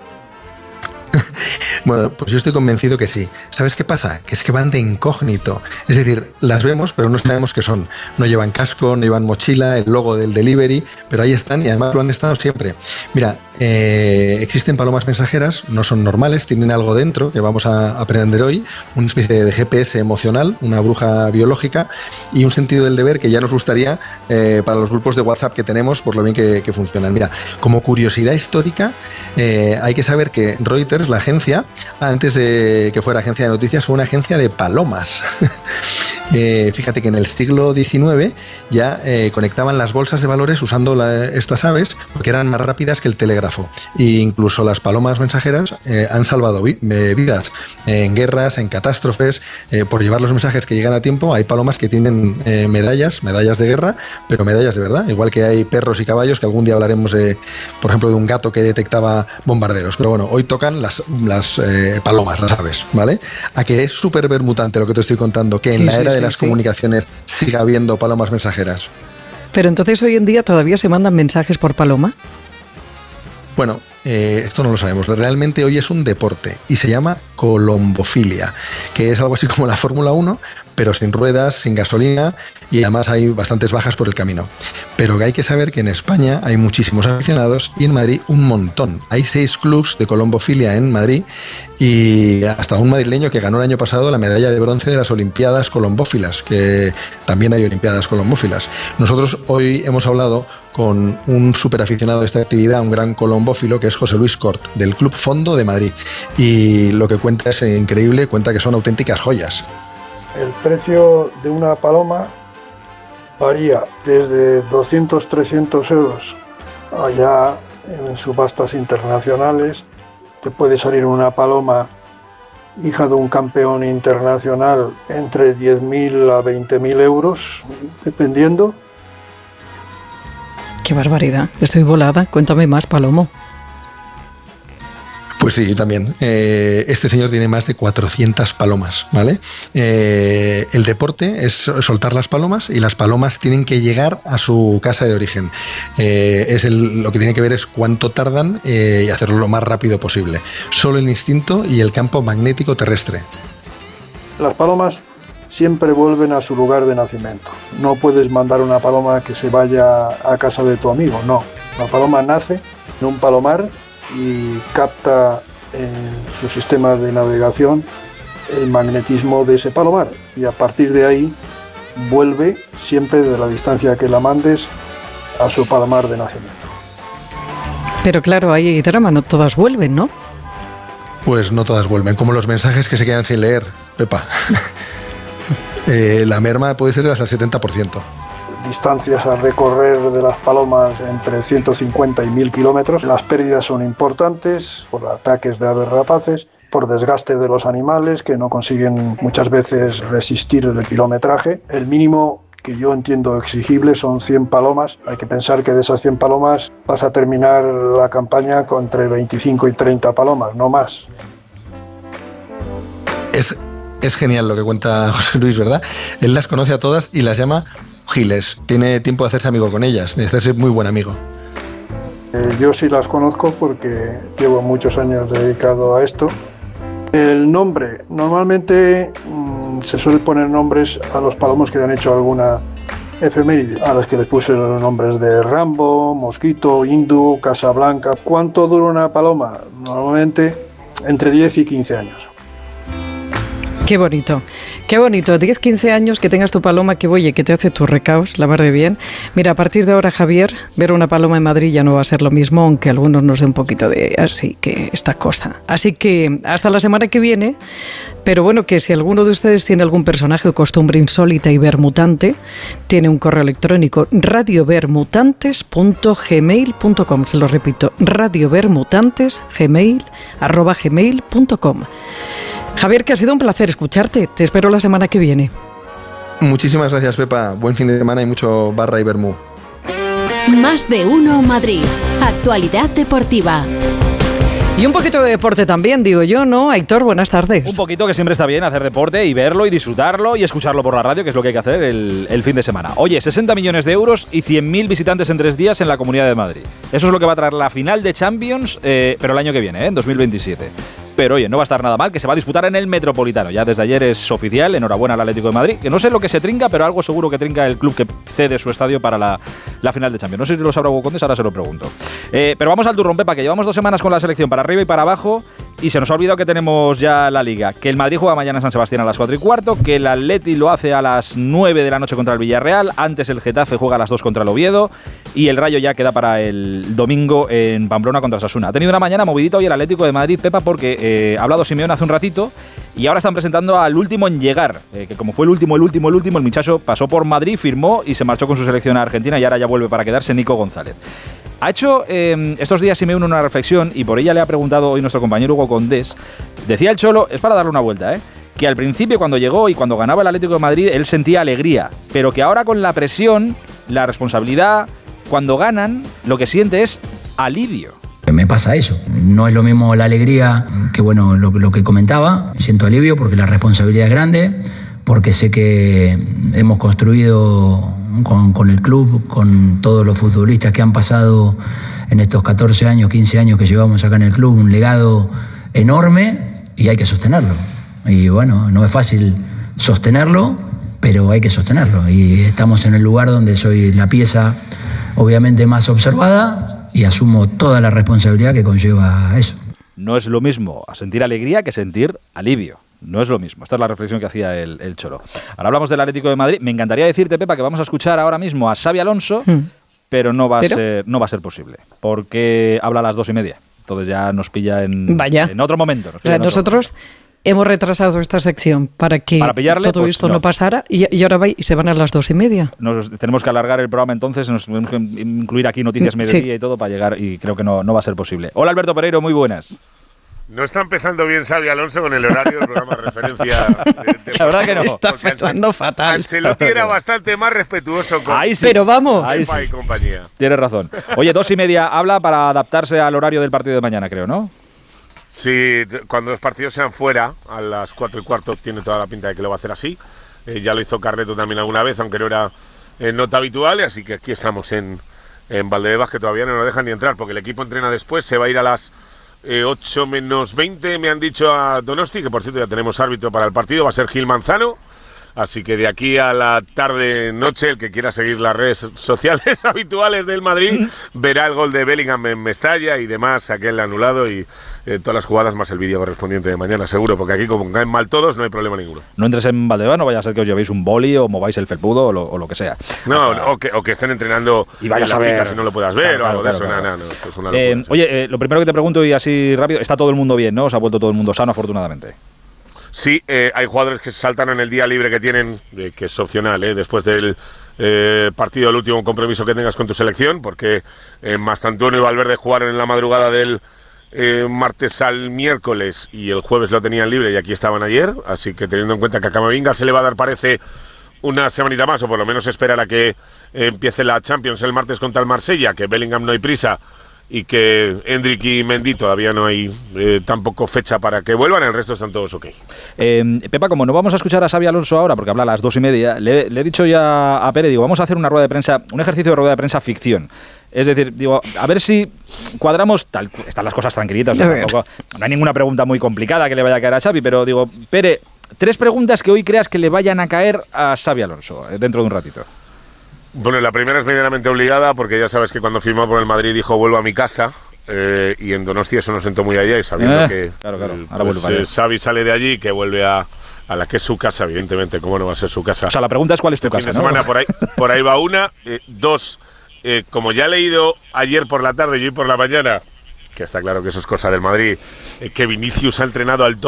S16: Bueno, pues yo estoy convencido que sí. ¿Sabes qué pasa? Que es que van de incógnito. Es decir, las vemos, pero no sabemos qué son. No llevan casco, no llevan mochila, el logo del delivery, pero ahí están y además lo han estado siempre. Mira, existen palomas mensajeras, no son normales, tienen algo dentro que vamos a aprender hoy, una especie de GPS emocional, una bruja biológica y un sentido del deber que ya nos gustaría para los grupos de WhatsApp que tenemos, por lo bien que funcionan. Mira, como curiosidad histórica, hay que saber que Reuters, la agencia, antes de que fuera agencia de noticias, fue una agencia de palomas. Fíjate que en el siglo XIX ya conectaban las bolsas de valores usando estas aves porque eran más rápidas que el telégrafo. E incluso las palomas mensajeras han salvado vidas en guerras, en catástrofes, por llevar los mensajes que llegan a tiempo. Hay palomas que tienen medallas de guerra, pero medallas de verdad, igual que hay perros y caballos, que algún día hablaremos por ejemplo, de un gato que detectaba bombarderos. Pero bueno, hoy tocan las palomas, las aves, ¿vale? A que es súper bermutante lo que te estoy contando, que en la era de las comunicaciones siga habiendo palomas mensajeras.
S1: Pero entonces hoy en día todavía se mandan mensajes por paloma.
S16: Bueno, esto no lo sabemos, realmente hoy es un deporte y se llama colombofilia, que es algo así como la Fórmula 1, pero sin ruedas, sin gasolina, y además hay bastantes bajas por el camino. Pero que hay que saber que en España hay muchísimos aficionados y en Madrid un montón. Hay 6 clubs de colombofilia en Madrid y hasta un madrileño que ganó el año pasado la medalla de bronce de las Olimpiadas Colombófilas, que también hay Olimpiadas Colombófilas. Nosotros hoy hemos hablado con un súper aficionado de esta actividad, un gran colombófilo, que es José Luis Cort, del Club Fondo de Madrid. Y lo que cuenta es increíble, cuenta que son auténticas joyas.
S9: El precio de una paloma varía desde 200-300 euros allá en subastas internacionales. Te puede salir una paloma hija de un campeón internacional entre 10.000 a 20.000 euros, dependiendo.
S1: ¡Qué barbaridad! Estoy volada. Cuéntame más, Palomo.
S16: Pues sí, yo también. Este señor tiene más de 400 palomas, ¿vale? El deporte es soltar las palomas y las palomas tienen que llegar a su casa de origen. Lo que tiene que ver es cuánto tardan y hacerlo lo más rápido posible. Solo el instinto y el campo magnético terrestre.
S9: Las palomas siempre vuelven a su lugar de nacimiento. No puedes mandar una paloma que se vaya a casa de tu amigo, no. La paloma nace en un palomar y capta en su sistema de navegación el magnetismo de ese palomar y a partir de ahí vuelve siempre de la distancia que la mandes a su palomar de nacimiento.
S1: Pero claro, hay drama, no todas vuelven, ¿no?
S16: Pues no todas vuelven, como los mensajes que se quedan sin leer, Pepa. La merma puede ser de hasta el 70%.
S9: Distancias a recorrer de las palomas entre 150 y 1000 kilómetros. Las pérdidas son importantes por ataques de aves rapaces, por desgaste de los animales que no consiguen muchas veces resistir el kilometraje. El mínimo que yo entiendo exigible son 100 palomas. Hay que pensar que de esas 100 palomas vas a terminar la campaña con entre 25 y 30 palomas, no más.
S16: Es genial lo que cuenta José Luis, ¿verdad? Él las conoce a todas y las llama giles. Tiene tiempo de hacerse amigo con ellas, de hacerse muy buen amigo.
S9: Yo sí las conozco porque llevo muchos años dedicado a esto. El nombre, normalmente se suele poner nombres a los palomos que han hecho alguna efeméride, a las que les puse los nombres de Rambo, Mosquito, Hindú, Casablanca. ¿Cuánto dura una paloma? Normalmente entre 10 y 15 años.
S1: Qué bonito, 10, 15 años que tengas tu paloma que oye, que te hace tus recaos, la mar de bien. Mira, a partir de ahora, Javier, ver una paloma en Madrid ya no va a ser lo mismo, aunque a algunos nos dé un poquito de así que esta cosa. Así que hasta la semana que viene, pero bueno, que si alguno de ustedes tiene algún personaje o costumbre insólita y vermutante, tiene un correo electrónico radiovermutantes.gmail.com, se lo repito, radiovermutantes@gmail.com. Javier, que ha sido un placer escucharte. Te espero la semana que viene.
S16: Muchísimas gracias, Pepa. Buen fin de semana y mucho barra y vermú.
S15: Más de uno Madrid. Actualidad deportiva.
S1: Y un poquito de deporte también, digo yo, ¿no? Aitor, buenas tardes.
S18: Un poquito, que siempre está bien hacer deporte y verlo y disfrutarlo y escucharlo por la radio, que es lo que hay que hacer el fin de semana. Oye, 60 millones de euros y 100.000 visitantes en 3 días en la Comunidad de Madrid. Eso es lo que va a traer la final de Champions, pero el año que viene, en 2027. Pero oye, no va a estar nada mal, que se va a disputar en el Metropolitano. Ya desde ayer es oficial, enhorabuena al Atlético de Madrid, que no sé lo que se trinca, pero algo seguro que trinca el club que cede su estadio para la final de Champions. No sé si lo sabrá Hugo Condes, ahora se lo pregunto. Pero vamos al turrón, Pepa, que llevamos 2 semanas con la selección para arriba y para abajo y se nos ha olvidado que tenemos ya la Liga. Que el Madrid juega mañana en San Sebastián a las 4:15, que el Atleti lo hace a las 9 de la noche contra el Villarreal, antes el Getafe juega a las 2 contra el Oviedo y el Rayo ya queda para el domingo en Pamplona contra Osasuna. Ha tenido una mañana movidita hoy el Atlético de Madrid, Pepa, porque ha hablado Simeone hace un ratito y ahora están presentando al último en llegar, que como fue el último, el muchacho pasó por Madrid, firmó y se marchó con su selección a Argentina y ahora ya vuelve para quedarse, Nico González. Ha hecho estos días Simeone una reflexión y por ella le ha preguntado hoy nuestro compañero Hugo Condés. Decía el Cholo, es para darle una vuelta, que al principio cuando llegó y cuando ganaba el Atlético de Madrid él sentía alegría, pero que ahora con la presión, la responsabilidad, cuando ganan, lo que siente es alivio.
S19: Me pasa eso, no es lo mismo la alegría que bueno lo que comentaba, siento alivio porque la responsabilidad es grande, porque sé que hemos construido con el club, con todos los futbolistas que han pasado en estos 14 años, 15 años que llevamos acá en el club, un legado enorme y hay que sostenerlo. Y bueno, no es fácil sostenerlo, pero hay que sostenerlo. Y estamos en el lugar donde soy la pieza obviamente más observada y asumo toda la responsabilidad que conlleva eso.
S18: No es lo mismo sentir alegría que sentir alivio. No es lo mismo. Esta es la reflexión que hacía el Cholo. Ahora hablamos del Atlético de Madrid. Me encantaría decirte, Pepa, que vamos a escuchar ahora mismo a Xabi Alonso, pero no va a ser posible, porque habla a las 2:30. Entonces ya nos pilla en otro momento.
S1: Nosotros hemos retrasado esta sección para que
S18: pillarle,
S1: todo esto no pasara y ahora va y se van a las 2:30.
S18: Tenemos que alargar el programa entonces, nos tenemos que incluir aquí noticias mediodía y todo para llegar, y creo que no va a ser posible. Hola Alberto Pereiro, muy buenas.
S3: No está empezando bien Xabi Alonso con el horario del programa de referencia.
S18: La verdad que no.
S1: Está empezando fatal.
S3: Ancelotti era bastante más respetuoso con
S1: Pero vamos.
S3: Pepa y compañía.
S18: Tienes razón. Oye, 2:30 habla para adaptarse al horario del partido de mañana, creo, ¿no?
S3: Sí, cuando los partidos sean fuera, a las 4:15, tiene toda la pinta de que lo va a hacer así. Ya lo hizo Carleto también alguna vez, aunque no era nota habitual, así que aquí estamos en Valdebebas, que todavía no nos dejan ni entrar, porque el equipo entrena después, se va a ir a las 8 menos 20, me han dicho a Donosti, que por cierto ya tenemos árbitro para el partido, va a ser Gil Manzano. Así que de aquí a la tarde-noche, el que quiera seguir las redes sociales habituales del Madrid, verá el gol de Bellingham en Mestalla y demás, aquel anulado y todas las jugadas más el vídeo correspondiente de mañana, seguro, porque aquí como caen mal todos, no hay problema ninguno.
S18: No entres en Valdebebas, no vaya a ser que os llevéis un boli o mováis el felpudo o lo que sea.
S3: No, o que estén entrenando
S18: y vayas
S3: las
S18: a ver,
S3: chicas y no lo puedas ver o algo de eso.
S18: Claro.
S3: No, esto es una locura.
S18: Oye, lo primero que te pregunto y así rápido, ¿está todo el mundo bien, no? ¿Os ha vuelto todo el mundo sano, afortunadamente?
S3: Sí, hay jugadores que se saltan en el día libre que tienen, que es opcional, después del partido, el último compromiso que tengas con tu selección, porque Mastantuono y Valverde jugaron en la madrugada del martes al miércoles y el jueves lo tenían libre y aquí estaban ayer, así que teniendo en cuenta que a Camavinga se le va a dar, parece, una semanita más, o por lo menos esperar a que empiece la Champions el martes contra el Marsella, que Bellingham no hay prisa, y que Endrick y Mendy todavía no hay tampoco fecha para que vuelvan, el resto están todos ok.
S18: Pepa, como no vamos a escuchar a Xabi Alonso ahora, porque habla a las 2:30, le he dicho ya a Pere, digo, vamos a hacer una rueda de prensa, un ejercicio de rueda de prensa ficción. Es decir, digo, a ver si cuadramos tal, están las cosas tranquilitas, tampoco, no hay ninguna pregunta muy complicada que le vaya a caer a Xabi, pero digo, Pere, 3 preguntas que hoy creas que le vayan a caer a Xabi Alonso dentro de un ratito.
S3: Bueno, la primera es medianamente obligada, porque ya sabes que cuando firmó por el Madrid dijo vuelvo a mi casa, y en Donosti eso nos sentó muy allá, y sabiendo que Xavi sale de allí, que vuelve a la que es su casa, evidentemente, ¿cómo no va a ser su casa?
S18: O sea, la pregunta es cuál es tu casa,
S3: fin de semana, ¿no? por ahí va una. 2, como ya he leído ayer por la tarde y hoy por la mañana, que está claro que eso es cosa del Madrid, que Vinicius ha entrenado al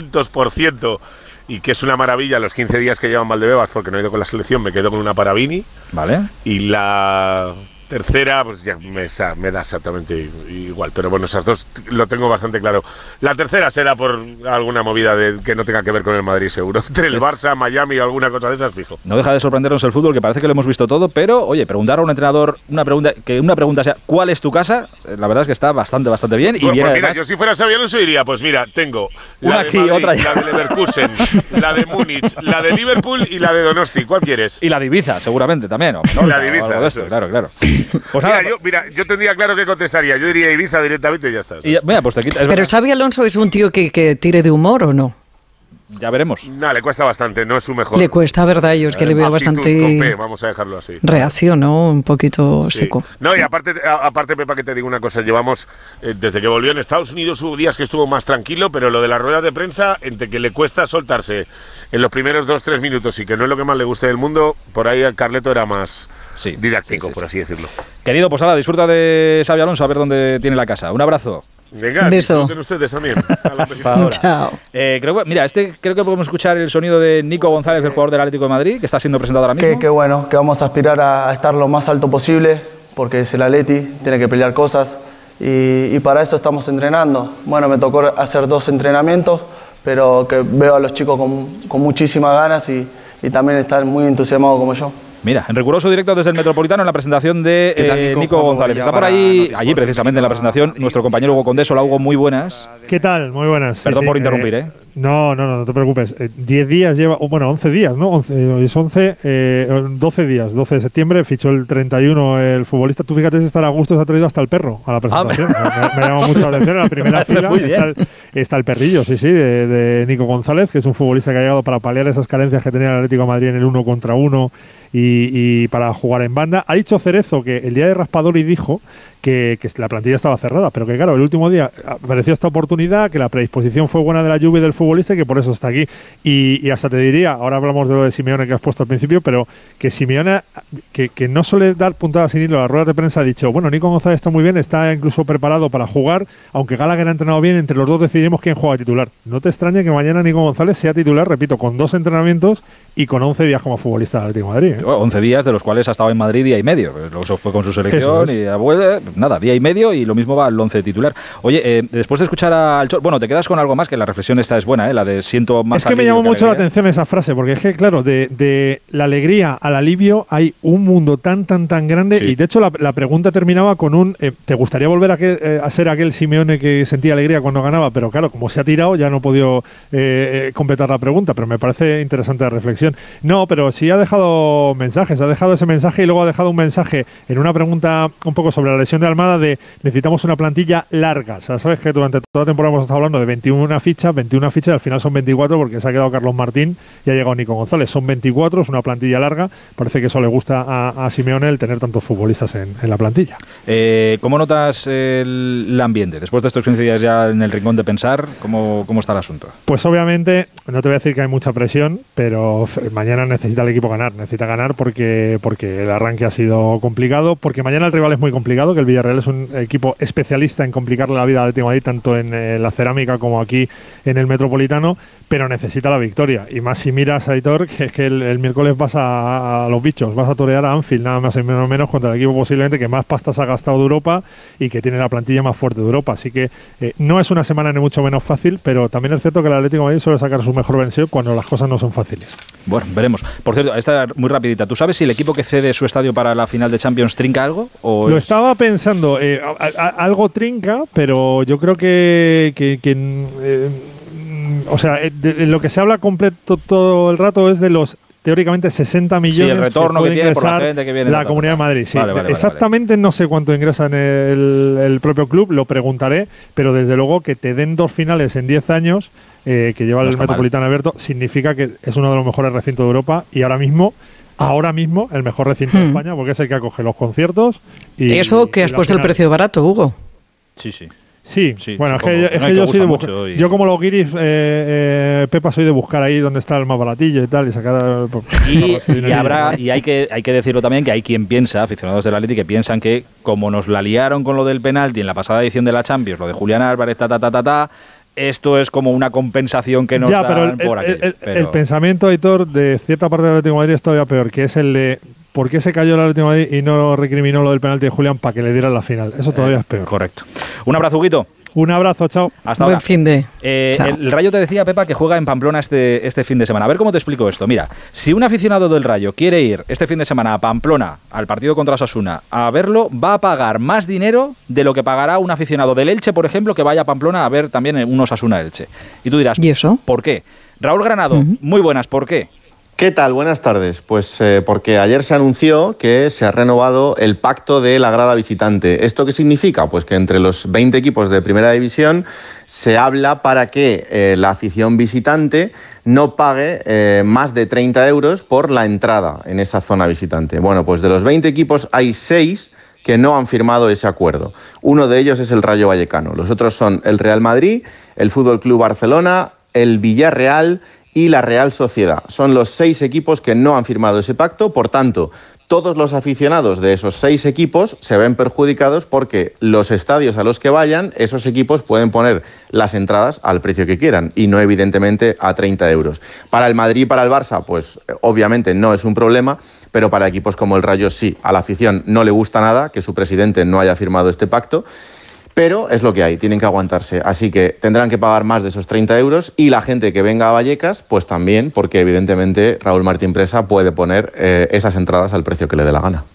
S3: 200%, y que es una maravilla los 15 días que llevan Valdebebas, porque no he ido con la selección, me quedo con una para Vini.
S18: Vale.
S3: Y la tercera, pues ya me da exactamente igual, pero bueno, esas dos lo tengo bastante claro. La tercera será por alguna movida que no tenga que ver con el Madrid, seguro. Entre el Barça, Miami o alguna cosa de esas, fijo.
S18: No deja de sorprendernos el fútbol, que parece que lo hemos visto todo, pero, oye, preguntar a un entrenador una pregunta sea, ¿cuál es tu casa? La verdad es que está bastante bien.
S3: Bueno,
S18: y
S3: pues mira,
S18: además,
S3: yo si fuera Xabi Alonso diría, pues mira, tengo
S18: una
S3: la de
S18: aquí,
S3: Madrid,
S18: otra allá,
S3: la de Leverkusen, la de Múnich, la de Liverpool y la de Donosti. ¿Cuál quieres?
S18: Y la de Ibiza, seguramente también, ¿no?
S3: La de Ibiza,
S18: eso, claro. Pues
S3: mira, yo tendría claro que contestaría. Yo diría Ibiza directamente y ya está.
S18: Pues te quita,
S1: pero Xabi Alonso es un tío que tire de humor, ¿o no?
S18: Ya veremos.
S3: No, le cuesta bastante, no es su mejor.
S1: Le cuesta, ¿verdad? Yo es que le veo bastante
S3: con P, vamos a dejarlo así.
S1: Reacción, ¿no? Un poquito seco.
S3: No, y aparte, Pepa, que te digo una cosa, llevamos, desde que volvió en Estados Unidos, hubo días que estuvo más tranquilo, pero lo de las ruedas de prensa, entre que le cuesta soltarse en los primeros 2-3 minutos y que no es lo que más le guste del mundo, por ahí el Carleto era más didáctico, por así decirlo.
S18: Querido, pues ahora disfruta de Xabi Alonso, a ver dónde tiene la casa. Un abrazo.
S3: Venga, disfruten ustedes también.
S1: Chao.
S18: Creo que podemos escuchar el sonido de Nico González, el jugador del Atlético de Madrid, que está siendo presentado ahora mismo.
S7: Que bueno, que vamos a aspirar a estar lo más alto posible, porque es el Atleti, tiene que pelear cosas y para eso estamos entrenando. Bueno, me tocó hacer 2 entrenamientos, pero que veo a los chicos con muchísimas ganas y también están muy entusiasmados como yo.
S18: Mira, en riguroso directo desde el Metropolitano en la presentación de Nico González. Está por ahí, allí precisamente en la presentación, nuestro compañero Hugo Condés. Hola Hugo, muy buenas.
S20: ¿Qué tal? Muy buenas.
S18: Perdón por interrumpir,
S10: No te preocupes. 10 días lleva, bueno, 11 días, ¿no? 12 días. 12 de septiembre fichó el 31 el futbolista. Tú fíjate si estará a gusto, se ha traído hasta el perro a la presentación. Me llama mucho la atención. En la primera fila está el perrillo, sí, de Nico González, que es un futbolista que ha llegado para paliar esas carencias que tenía el Atlético de Madrid en el 1 contra 1 y para jugar en banda. Ha dicho Cerezo que el día de Raspadori dijo que la plantilla estaba cerrada, pero que claro, el último día apareció esta oportunidad, que la predisposición fue buena de la Juve y del futbolista y que por eso está aquí. Y hasta te diría, ahora hablamos de lo de Simeone que has puesto al principio, pero que Simeone, que no suele dar puntadas sin hilo, a las ruedas de prensa ha dicho, bueno, Nico González está muy bien, está incluso preparado para jugar, aunque Gallagher ha entrenado bien, entre los dos decidiremos quién juega titular. No te extrañe que mañana Nico González sea titular, repito, con 2 entrenamientos y con 11 días como futbolista del Atlético de Madrid.
S18: 11 días, de los cuales ha estado en Madrid día y medio. Eso fue con su selección y nada, día y medio, y lo mismo va al 11 titular. Oye, después de escuchar al Cholo, bueno, te quedas con algo más, que la reflexión esta es buena, la de siento más.
S10: Es que me llamó mucho la atención esa frase, porque es que, claro, de la alegría al alivio hay un mundo tan grande, y de hecho la pregunta terminaba con un ¿te gustaría volver a ser aquel Simeone que sentía alegría cuando ganaba? Pero claro, como se ha tirado, ya no he podido completar la pregunta, pero me parece interesante la reflexión. No, pero sí ha dejado mensajes, ha dejado ese mensaje y luego ha dejado un mensaje en una pregunta un poco sobre la lesión de Almada de necesitamos una plantilla larga. O sea, sabes que durante toda la temporada hemos estado hablando de 21 fichas y al final son 24 porque se ha quedado Carlos Martín y ha llegado Nico González. Son 24, es una plantilla larga. Parece que eso le gusta a Simeone, el tener tantos futbolistas en la plantilla.
S18: ¿Cómo notas el ambiente? Después de estos 15 días ya en el rincón de pensar, ¿cómo está el asunto?
S10: Pues obviamente, no te voy a decir que hay mucha presión, pero mañana necesita el equipo ganar. Necesita ganar porque el arranque ha sido complicado, porque mañana el rival es muy complicado, que el Villarreal es un equipo especialista en complicarle la vida al Atlético de Madrid, tanto en la cerámica como aquí en el Metropolitano, pero necesita la victoria. Y más si miras, Aitor, que es que el miércoles vas a los bichos, vas a torear a Anfield, nada más y menos contra el equipo posiblemente que más pastas ha gastado de Europa y que tiene la plantilla más fuerte de Europa. Así que no es una semana ni mucho menos fácil, pero también es cierto que el Atlético de Madrid suele sacar su mejor versión cuando las cosas no son fáciles.
S18: Bueno, veremos. Por cierto, esta muy rapidita. ¿Tú sabes si el equipo que cede su estadio para la final de Champions trinca algo?
S10: Lo estaba pensando, algo trinca, pero yo creo o sea, lo que se habla completo todo el rato es de los teóricamente 60 millones
S18: el retorno que tiene por la gente que viene
S10: la Comunidad de Madrid. Sí,
S18: vale,
S10: exactamente no sé cuánto ingresa en el propio club, lo preguntaré, pero desde luego que te den 2 finales en 10 años que lleva el Metropolitano abierto significa que es uno de los mejores recintos de Europa y ahora mismo el mejor recinto de España, porque es el que acoge los conciertos.
S1: Y eso que has puesto el precio barato, Hugo.
S10: Sí, bueno, es que yo soy de buscar. Yo como los guiris, Pepa, soy de buscar ahí donde está el más baratillo y tal, y sacar...
S18: Y hay que decirlo también, que hay quien piensa, aficionados del Atleti, que piensan que como nos la liaron con lo del penalti en la pasada edición de la Champions, lo de Julián Álvarez, esto es como una compensación que nos dan por aquí.
S10: El pensamiento, Aitor, de cierta parte del Atlético de Madrid es todavía peor, que es el de ¿por qué se cayó el Atlético de Madrid y no recriminó lo del penalti de Julián para que le dieran la final? Eso todavía es peor.
S18: Correcto. Un abrazo, Huguito.
S10: Un abrazo, chao.
S18: Hasta ahora.
S1: Buen fin de.
S18: El Rayo te decía, Pepa, que juega en Pamplona este fin de semana. A ver cómo te explico esto. Mira, si un aficionado del Rayo quiere ir este fin de semana a Pamplona, al partido contra Osasuna, a verlo, va a pagar más dinero de lo que pagará un aficionado del Elche, por ejemplo, que vaya a Pamplona a ver también un Osasuna-Elche. Y tú dirás,
S1: ¿y eso?
S18: ¿Por qué? Raúl Granado, muy buenas, ¿por qué?
S20: ¿Qué tal? Buenas tardes. Pues porque ayer se anunció que se ha renovado el pacto de la grada visitante. ¿Esto qué significa? Pues que entre los 20 equipos de Primera División se habla para que la afición visitante no pague más de 30 euros por la entrada en esa zona visitante. Bueno, pues de los 20 equipos hay 6 que no han firmado ese acuerdo. Uno de ellos es el Rayo Vallecano. Los otros son el Real Madrid, el Fútbol Club Barcelona, el Villarreal y la Real Sociedad. Son los 6 equipos que no han firmado ese pacto, por tanto, todos los aficionados de esos 6 equipos se ven perjudicados porque los estadios a los que vayan, esos equipos pueden poner las entradas al precio que quieran y no evidentemente a 30 euros. Para el Madrid y para el Barça, pues obviamente no es un problema, pero para equipos como el Rayo sí. A la afición no le gusta nada que su presidente no haya firmado este pacto, pero es lo que hay, tienen que aguantarse. Así que tendrán que pagar más de esos 30 euros y la gente que venga a Vallecas, pues también, porque evidentemente Raúl Martín Presa puede poner esas entradas al precio que le dé la gana.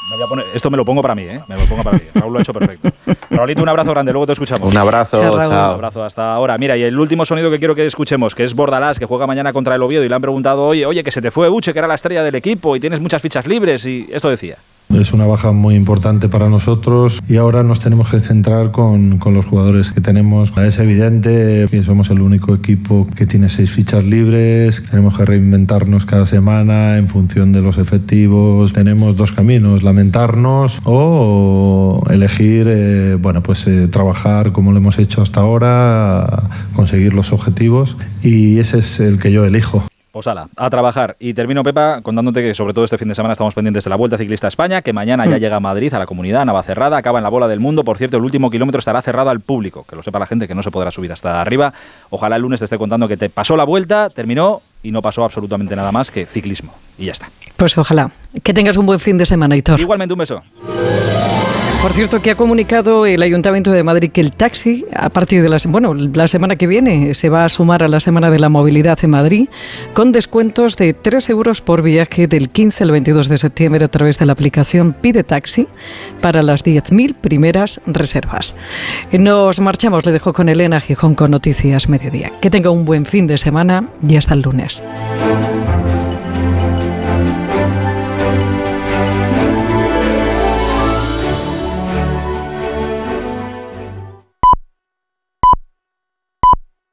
S18: Esto me lo pongo para mí, ¿eh? Me lo pongo para mí. Raúl lo ha hecho perfecto. Raulito, un abrazo grande, luego te escuchamos.
S20: Un abrazo, chao.
S18: Un abrazo hasta ahora. Mira, y el último sonido que quiero que escuchemos, que es Bordalás, que juega mañana contra el Oviedo, y le han preguntado, oye, que se te fue Uche, que era la estrella del equipo, y tienes muchas fichas libres, y esto decía.
S6: Es una baja muy importante para nosotros y ahora nos tenemos que centrar con los jugadores que tenemos. Es evidente que somos el único equipo que tiene 6 fichas libres, tenemos que reinventarnos cada semana en función de los efectivos. Tenemos 2 caminos, lamentarnos o elegir trabajar como lo hemos hecho hasta ahora, conseguir los objetivos, y ese es el que yo elijo.
S18: Pues ala, a trabajar. Y termino, Pepa, contándote que sobre todo este fin de semana estamos pendientes de la Vuelta Ciclista a España, que mañana ya llega a Madrid, a la Comunidad, a Navacerrada, acaba en la Bola del Mundo. Por cierto, el último kilómetro estará cerrado al público, que lo sepa la gente, que no se podrá subir hasta arriba. Ojalá el lunes te esté contando que te pasó la vuelta, terminó y no pasó absolutamente nada más que ciclismo. Y ya está.
S1: Pues ojalá. Que tengas un buen fin de semana, Aitor.
S18: Igualmente, un beso.
S1: Por cierto, que ha comunicado el Ayuntamiento de Madrid que el taxi, a partir de la semana que viene, se va a sumar a la Semana de la Movilidad en Madrid, con descuentos de 3 euros por viaje del 15 al 22 de septiembre a través de la aplicación Pide Taxi para las 10.000 primeras reservas. Nos marchamos, le dejo con Elena Gijón con Noticias Mediodía. Que tenga un buen fin de semana y hasta el lunes.